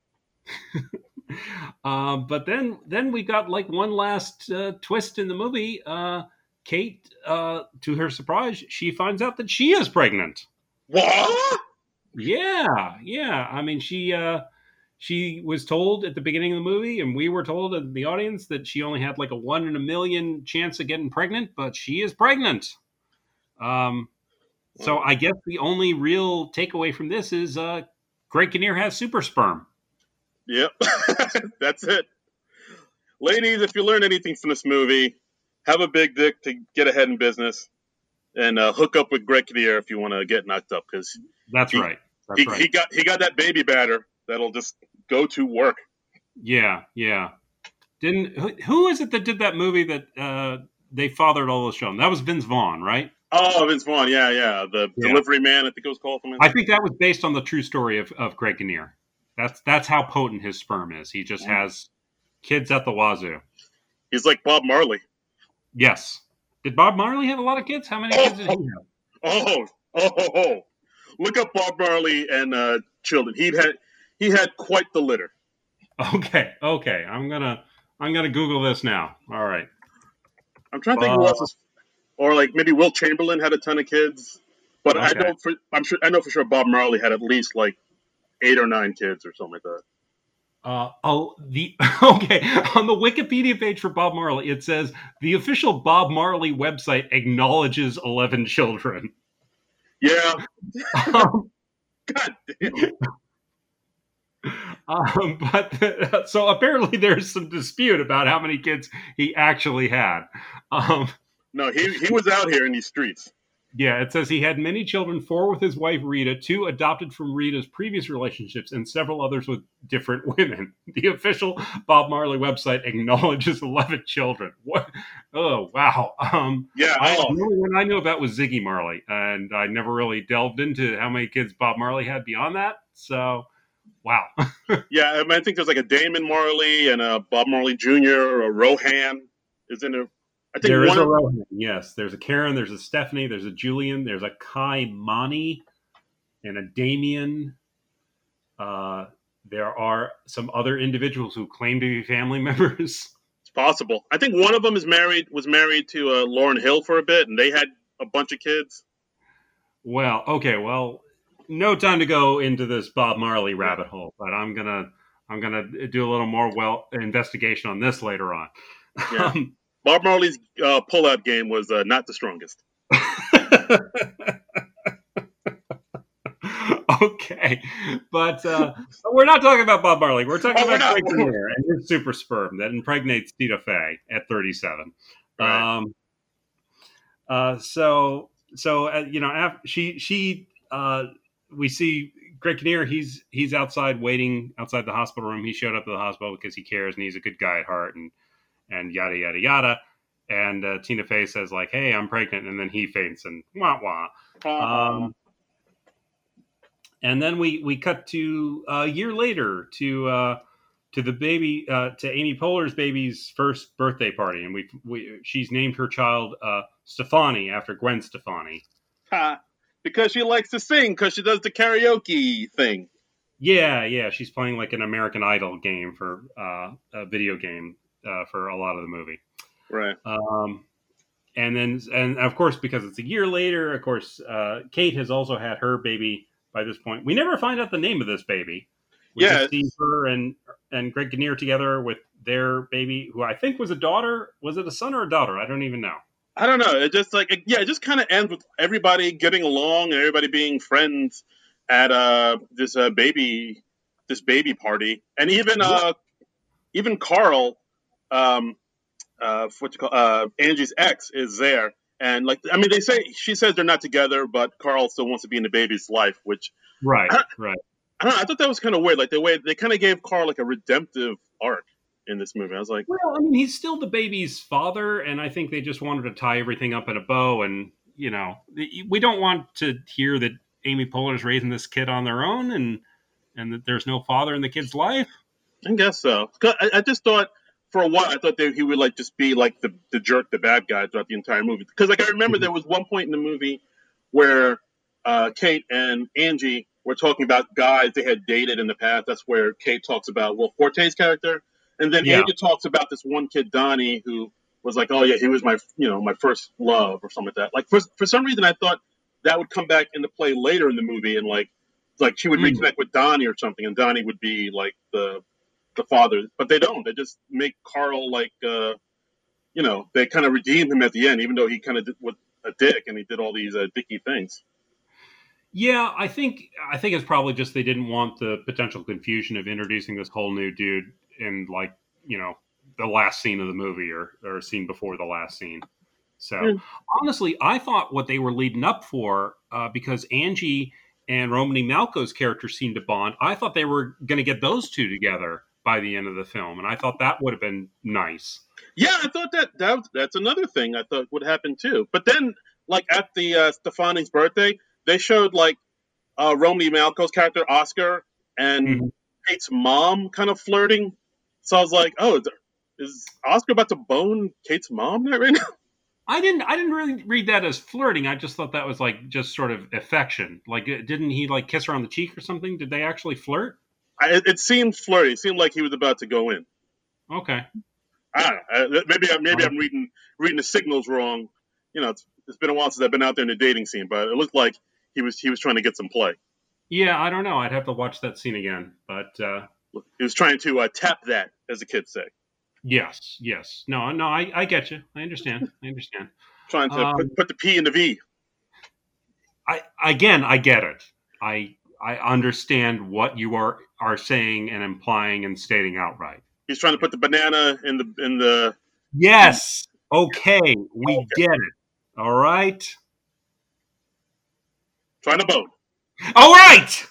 um, but then, then we got like one last uh, twist in the movie. Uh, Kate, uh, to her surprise, she finds out that she is pregnant. What? Yeah, yeah. I mean, she uh, she was told at the beginning of the movie, and we were told in the audience that she only had like a one in a million chance of getting pregnant, but she is pregnant. Um, so I guess the only real takeaway from this is uh, Greg Kinnear has super sperm. Yep, that's it. Ladies, if you learn anything from this movie, have a big dick to get ahead in business, and uh, hook up with Greg Kinnear if you want to get knocked up. Because that's he, right. That's he, right. He got he got that baby batter that'll just go to work. Yeah, yeah. Didn't who, who is it that did that movie that uh, they fathered all those shown? That was Vince Vaughn, right? Oh, Vince Vaughn. Yeah, yeah. The yeah. Delivery Man, I think it was called. Something. I think that was based on the true story of, of Greg Kinnear. That's that's how potent his sperm is. He just mm. has kids at the wazoo. He's like Bob Marley. Yes. Did Bob Marley have a lot of kids? How many oh, kids did he have? Oh, oh, oh, oh. Look up Bob Marley and uh, children. He had he had quite the litter. Okay, okay. I'm gonna I'm gonna Google this now. All right. I'm trying to think uh, who else is or like maybe Will Chamberlain had a ton of kids. But I Okay. know for I'm sure I know for sure Bob Marley had at least like eight or nine kids or something like that. Uh, oh, the okay. On the Wikipedia page for Bob Marley, it says the official Bob Marley website acknowledges eleven children. Yeah. Um, God damn. um, but so apparently there's some dispute about how many kids he actually had. Um, No, he he was out here in these streets. Yeah, it says he had many children, four with his wife Rita, two adopted from Rita's previous relationships, and several others with different women. The official Bob Marley website acknowledges eleven children. What? Oh, wow. Um, Yeah. I, Oh. the only one I knew about was Ziggy Marley, and I never really delved into how many kids Bob Marley had beyond that. So, wow. Yeah, I, mean, I think there's like a Damon Marley and a Bob Marley Junior or a Rohan is in there. I think There is one. a Rohan, yes. There's a Karen, there's a Stephanie, there's a Julian, there's a Kai Mani, and a Damien. Uh, there are some other individuals who claim to be family members. It's possible. I think one of them is married was married to uh, Lauryn Hill for a bit, and they had a bunch of kids. Well, okay, well, no time to go into this Bob Marley rabbit hole, but I'm gonna I'm gonna do a little more well investigation on this later on. Yeah. Um, Bob Marley's uh, pullout game was uh, not the strongest. Okay, but uh, we're not talking about Bob Marley. We're talking Oh, we're about not. Greg Kinnear and his super sperm that impregnates Tina Fey at thirty-seven. Right. Um, uh, so, so uh, you know, af- she she uh, we see Greg Kinnear. He's he's outside waiting outside the hospital room. He showed up to the hospital because he cares and he's a good guy at heart and and yada yada yada. And uh, Tina Fey says like, "Hey, I'm pregnant," and then he faints and wah wah. Um, and then we we cut to a year later to uh, to the baby uh, to Amy Poehler's baby's first birthday party, and we we she's named her child uh, Stefani after Gwen Stefani. Ha. Because she likes to sing, because she does the karaoke thing. Yeah, yeah, she's playing like an American Idol game for uh, a video game uh, for a lot of the movie. Right. Um, and then, and of course, because it's a year later, of course, uh, Kate has also had her baby by this point. We never find out the name of this baby. We Yeah. just see her and and Greg Kinnear together with their baby, who I think was a daughter. Was it a son or a daughter? I don't even know. I don't know. It just like it, yeah, it just kind of ends with everybody getting along and everybody being friends at uh this uh, baby this baby party, and even uh even Carl, um, uh, what you call uh Angie's ex is there, and like I mean they say she says they're not together, but Carl still wants to be in the baby's life, which Right, I, right. I don't know. I thought that was kind of weird. Like the way they kind of gave Carl like a redemptive arc in this movie. I was like, Well, I mean, he's still the baby's father, and I think they just wanted to tie everything up in a bow. And you know, we don't want to hear that Amy Poehler's raising this kid on their own, and and that there's no father in the kid's life. I guess so. 'Cause I, I just thought for a while I thought that he would like just be like the, the jerk, the bad guy throughout the entire movie. Because like I remember there was one point in the movie where uh, Kate and Angie were talking about guys they had dated in the past. That's where Kate talks about Will Forte's character, and then Yeah. Angie talks about this one kid Donnie who was like, oh yeah, he was my you know my first love or something like that. Like for for some reason I thought that would come back into play later in the movie, and like like she would Mm. reconnect with Donnie or something, and Donnie would be like the the father, but they don't. They just make Carl like, uh, you know, they kind of redeem him at the end, even though he kind of did was a dick and he did all these uh, dicky things. Yeah, I think I think it's probably just they didn't want the potential confusion of introducing this whole new dude in like you know the last scene of the movie or or a scene before the last scene. So Yeah. honestly, I thought what they were leading up for uh, because Angie and Romany Malco's characters seemed to bond. I thought they were going to get those two together by the end of the film, and I thought that would have been nice. Yeah, I thought that, that was- that's another thing I thought would happen too. But then, like at the uh, Stefani's birthday, they showed like uh, Romany Malco's character Oscar and Mhm. Kate's mom kind of flirting. So I was like, oh, is, is Oscar about to bone Kate's mom right now? I didn't. I didn't really read that as flirting. I just thought that was like just sort of affection. Like, uh, didn't he like kiss her on the cheek or something? Did they actually flirt? I, it, it seemed flirty. It seemed like he was about to go in. Okay. I don't know. Uh, Maybe I- maybe I'm reading reading the signals wrong, you know, it's, it's been a while since I've been out there in the dating scene, but it looked like he was he was trying to get some play. Yeah, I don't know. I'd have to watch that scene again, but uh, He was trying to uh, tap that, as the kids say. yes, yes. No, no, I, I get you. I understand. I understand. Trying to Um, put, put the P in the V. I again, I get it. I I understand what you are are saying and implying and stating outright. He's trying to put the banana in the in the. Yes. Okay, we Okay. get it. All right. Trying to bone. All right.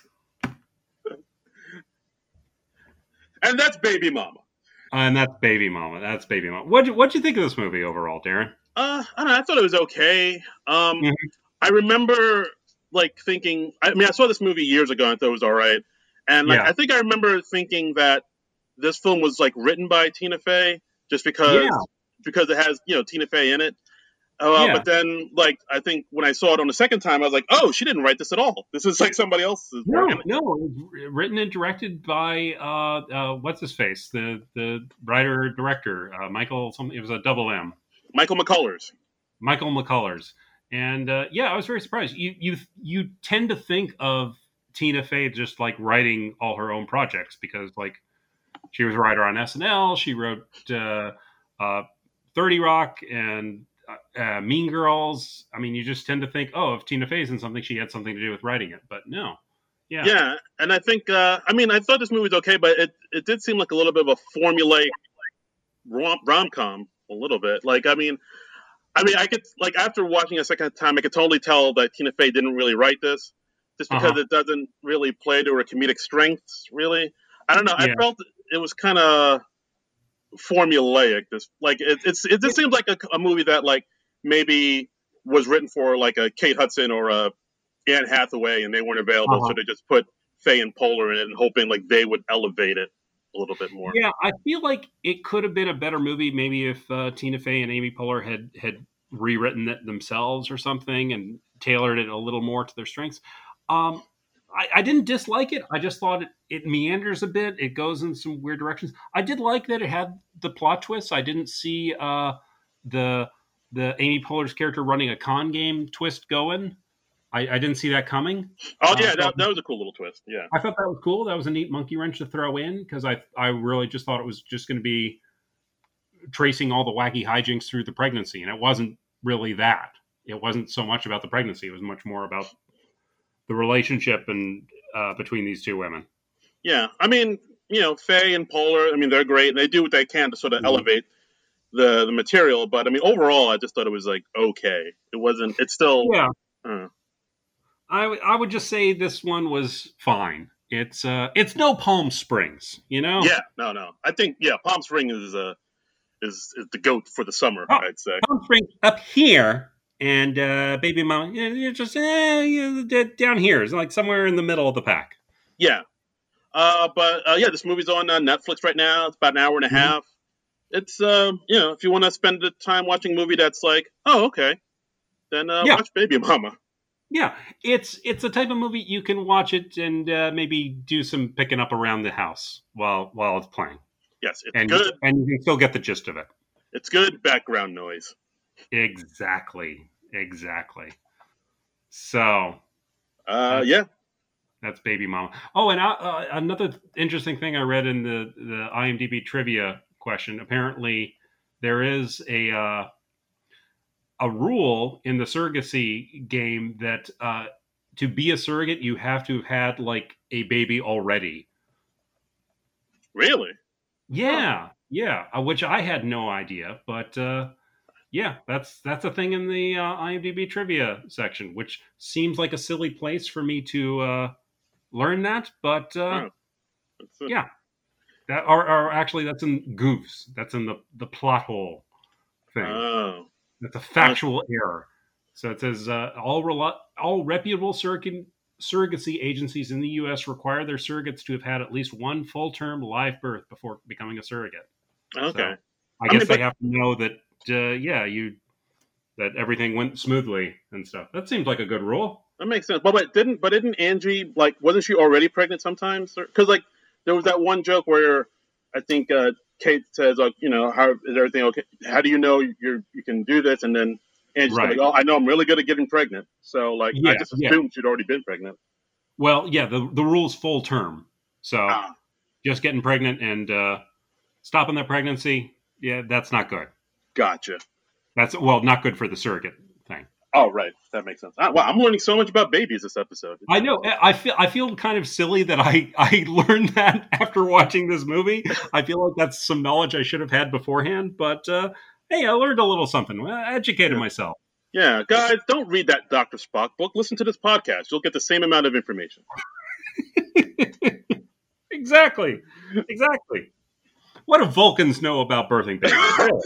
And that's Baby Mama. And that's Baby Mama. That's Baby Mama. What what'd you think of this movie overall, Darren? Uh, I don't know. I thought it was okay. Um, Mhm. I remember like thinking. I mean, I saw this movie years ago and I thought it was all right. And like, Yeah. I think I remember thinking that this film was like written by Tina Fey, just because Yeah. because it has you know Tina Fey in it. Uh, Yeah. But then, like, I think when I saw it on the second time, I was like, oh, she didn't write this at all. This is like somebody else's No, work. And- no, it was written and directed by uh, uh, what's his face, the the writer director uh, Michael. Something. It was a double M. Michael McCullers. Michael McCullers. And uh, yeah, I was very surprised. You you you tend to think of Tina Fey just like writing all her own projects because like she was a writer on S N L. She wrote uh, uh, thirty Rock and uh, Mean Girls. I mean, you just tend to think, oh, if Tina Fey's in something, she had something to do with writing it. But no, yeah, Yeah, and I think uh, I mean I thought this movie was okay, but it it did seem like a little bit of a formulaic rom rom com a little bit. Like I mean, I mean I could like after watching a second time, I could totally tell that Tina Fey didn't really write this, just because Uh-huh. it doesn't really play to her comedic strengths. Really, I don't know. Yeah. I felt it was kind of formulaic. This like it, it's it just seems like a, a movie that like maybe was written for like a Kate Hudson or a Anne Hathaway, and they weren't available, Uh-huh. so they just put Faye and Poehler in it, and hoping like they would elevate it a little bit more. Yeah, I feel like it could have been a better movie maybe if uh, Tina Fey and Amy Poehler had had rewritten it themselves or something and tailored it a little more to their strengths. Um, I, I didn't dislike it. I just thought it, it meanders a bit. It goes in some weird directions. I did like that it had the plot twists. I didn't see uh, the the Amy Poehler's character running a con game twist going. I, I didn't see that coming. Oh Uh, yeah, so- that, that was a cool little twist. Yeah, I thought that was cool. That was a neat monkey wrench to throw in because I I really just thought it was just going to be tracing all the wacky hijinks through the pregnancy, and it wasn't really that. It wasn't so much about the pregnancy. It was much more about the relationship and uh, between these two women. yeah. I mean, you know, Faye and Poehler. I mean, they're great, and they do what they can to sort of Mhm. elevate the the material. But I mean, overall, I just thought it was like okay. It wasn't. It's still. Yeah, Uh, I w- I would just say this one was fine. It's uh it's no Palm Springs, you know. yeah. No, no. I think yeah. Palm Springs is uh, is is the goat for the summer. Oh. I'd say. Palm Springs up here, and uh, Baby Mama, you know, you're just eh, you know, down here. It's like somewhere in the middle of the pack. Yeah. Uh, but uh, yeah, this movie's on uh, Netflix right now. It's about an hour and a Mhm. half. It's uh, you know, if you want to spend the time watching a movie that's like, oh, okay, then uh, Yeah. watch Baby Mama. Yeah, it's it's a type of movie you can watch it and uh, maybe do some picking up around the house while while it's playing, Yes, it's and good. and you can still get the gist of it. It's good background noise. Exactly, exactly. So Uh, yeah. that's Baby Mama. Oh, and uh, uh, another interesting thing I read in the the IMDb trivia question. Apparently, there is a uh, a rule in the surrogacy game that uh, to be a surrogate, you have to have had like a baby already. Really? Yeah, yeah, uh, which I had no idea, but uh, yeah, that's that's a thing in the uh, IMDb trivia section, which seems like a silly place for me to uh, learn that, but uh, Oh. That's, uh, yeah, that or, or actually that's in Goofs. That's in the the plot hole thing. Oh. That's a factual error. So it says uh, all rel- all reputable surrogate surrogacy agencies in the U S require their surrogates to have had at least one full-term live birth before becoming a surrogate. Okay. So I I guess mean, they but- have to know that, uh, yeah, you that everything went smoothly and stuff. That seems like a good rule. That makes sense. But, but didn't but didn't Angie like wasn't she already pregnant sometimes? Because like there was that one joke where I think uh, Kate says like you know how is everything okay? How do you know you're you can do this? And then And she's Right. like, oh, I know I'm really good at getting pregnant. So, like, I Yeah, just yeah. assumed she'd already been pregnant. Well, yeah, the the rule's full term. So Ah, just getting pregnant and uh, stopping that pregnancy, yeah, that's not good. gotcha. That's well, not good for the surrogate thing. Oh, right. That makes sense. Ah, wow, I'm learning so much about babies this episode. I know. I feel I feel kind of silly that I I learned that after watching this movie. I feel like that's some knowledge I should have had beforehand. But uh, hey, I learned a little something. I educated Yeah. myself. Yeah, guys, don't read that Doctor Spock book. Listen to this podcast. You'll get the same amount of information. Exactly. Exactly. What do Vulcans know about birthing babies? Really?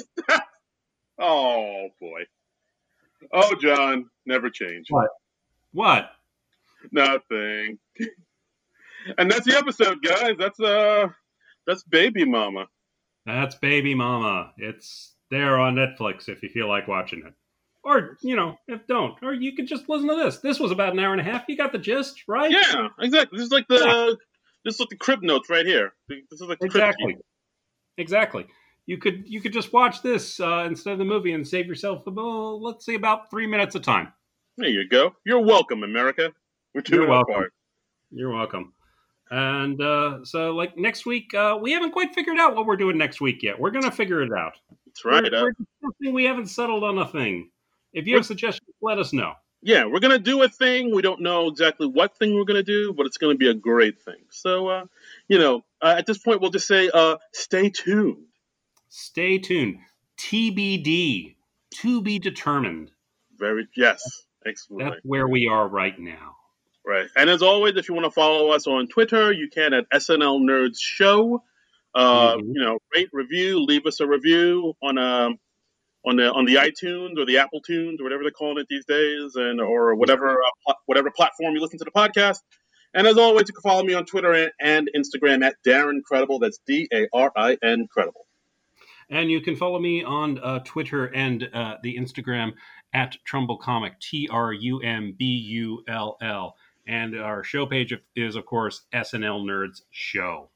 Oh, boy. Oh, John, never change. What? What? Nothing. And that's the episode, guys. That's uh, that's Baby Mama. That's Baby Mama. It's there on Netflix if you feel like watching it. Or, you know, if don't. Or you could just listen to this. This was about an hour and a half. You got the gist, right? Yeah, exactly. This is like the Yeah. this is like the crib notes right here. This is like the Exactly. crib sheet. Exactly. You could you could just watch this uh, instead of the movie and save yourself, well, let's say, about three minutes of time. There you go. You're welcome, America. We're doing You're our welcome. part. You're welcome. And uh, so, like, next week, uh, we haven't quite figured out what we're doing next week yet. We're going to figure it out. That's right. We're, Uh, we're discussing, we haven't settled on a thing. If you have suggestions, let us know. yeah, we're gonna do a thing. We don't know exactly what thing we're gonna do, but it's gonna be a great thing. So, uh, you know, uh, at this point, we'll just say, uh, stay tuned. Stay tuned. T B D. To be determined. Very yes, excellent. That's where we are right now. Right. And as always, if you want to follow us on Twitter, you can at S N L Nerds Show. Uh, Mhm. You know, rate, review, leave us a review on um on the on the iTunes or the Apple Tunes or whatever they're calling it these days, and or whatever uh, pl- whatever platform you listen to the podcast. And as always, you can follow me on Twitter and, and Instagram at Darren Credible. That's D A R I N Credible. And you can follow me on uh, Twitter and uh, the Instagram at Trumbull Comic, T R U M B U L L. And our show page is, of course, S N L Nerds Show.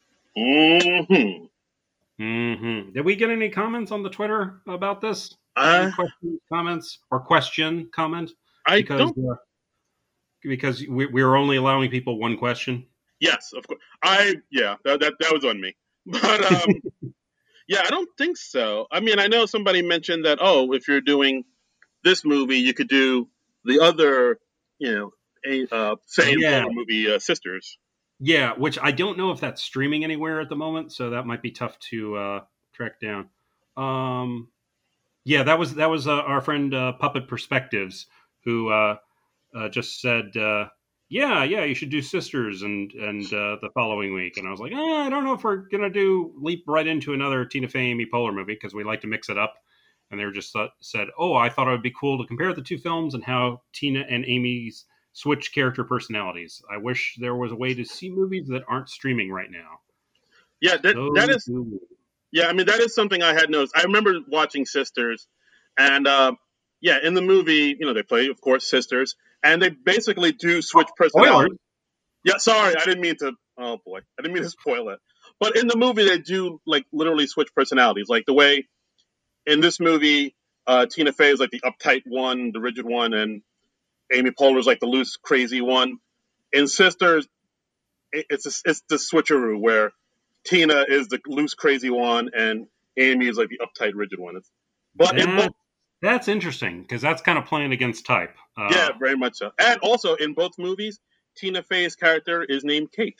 Mm-hmm. Mm-hmm. Did we get any comments on the Twitter about this? Uh, Any questions, comments, or question, comment? I Because don't. uh, because we, we're only allowing people one question. Yes, of course. I yeah, that that, that was on me. But um, yeah, I don't think so. I mean, I know somebody mentioned that. Oh, if you're doing this movie, you could do the other, you know, a uh, same Yeah. movie, uh, Sisters. Yeah, which I don't know if that's streaming anywhere at the moment, so that might be tough to uh, track down. Um, yeah, that was that was uh, our friend uh, Puppet Perspectives who uh, uh, just said, uh, "Yeah, yeah, you should do Sisters," and and uh, the following week, and I was like, oh, I don't know if we're gonna do leap right into another Tina Fey Amy Poehler movie because we like to mix it up. And they were just uh, said, "Oh, I thought it would be cool to compare the two films and how Tina and Amy's switch character personalities. I wish there was a way to see movies that aren't streaming right now." Yeah, that So, that is. Yeah, I mean that is something I had noticed. I remember watching Sisters, and uh, yeah, in the movie, you know, they play, of course, sisters, and they basically do switch personalities. Yeah, sorry, I didn't mean to. Oh boy, I didn't mean to spoil it. But in the movie, they do like literally switch personalities, like the way in this movie, uh, Tina Fey is like the uptight one, the rigid one, and Amy Poehler is like the loose, crazy one. In Sisters, it- it's a, it's the switcheroo where Tina is the loose, crazy one, and Amy is like the uptight, rigid one. It's, but in both, That, that's interesting because that's kind of playing against type. Uh, yeah, very much so. And also in both movies, Tina Fey's character is named Kate.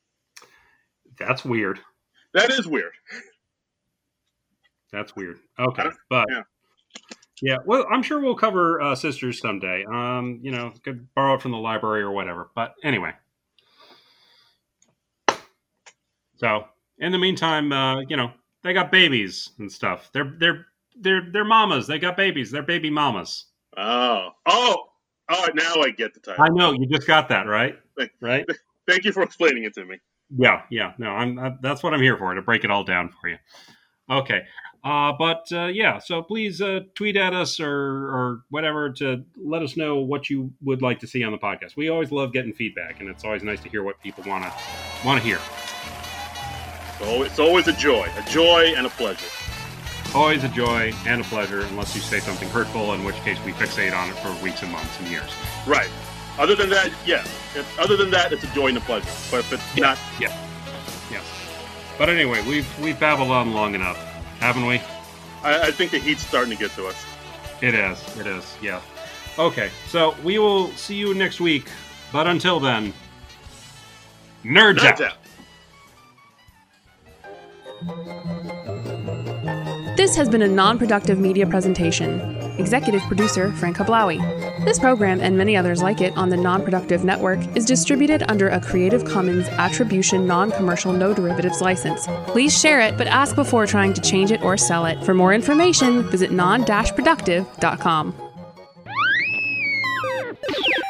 That's weird. That is weird. That's weird. Okay, Uh, but yeah. yeah, well, I'm sure we'll cover uh, Sisters someday. Um, you know, could borrow it from the library or whatever. But anyway, so in the meantime, uh, you know, they got babies and stuff. They're they're they're they're mamas. They got babies. They're baby mamas. Oh, oh, oh! Now I get the title. I know you just got that right, right? Thank you for explaining it to me. Yeah, yeah. No, I'm. I, that's what I'm here for, to break it all down for you. Okay, uh, but uh, yeah. So please uh, tweet at us or or whatever to let us know what you would like to see on the podcast. We always love getting feedback, and it's always nice to hear what people want to want to hear. So it's always a joy, a joy and a pleasure. Always a joy and a pleasure, unless you say something hurtful, in which case we fixate on it for weeks and months and years. Right. Other than that, yeah. If, other than that, it's a joy and a pleasure. But if it's yeah. not... Yeah. Yes. But anyway, we've, we've babbled on long enough, haven't we? I, I think the heat's starting to get to us. It is. It is, yeah. Okay, so we will see you next week. But until then, nerds, nerds out. out. This has been a non-productive media presentation. Executive producer Frank Hablawi. This program and many others like it on the Non-Productive Network is distributed under a Creative Commons Attribution Non-Commercial No Derivatives license. Please share it, but ask before trying to change it or sell it. For more information, visit non dash productive dot com.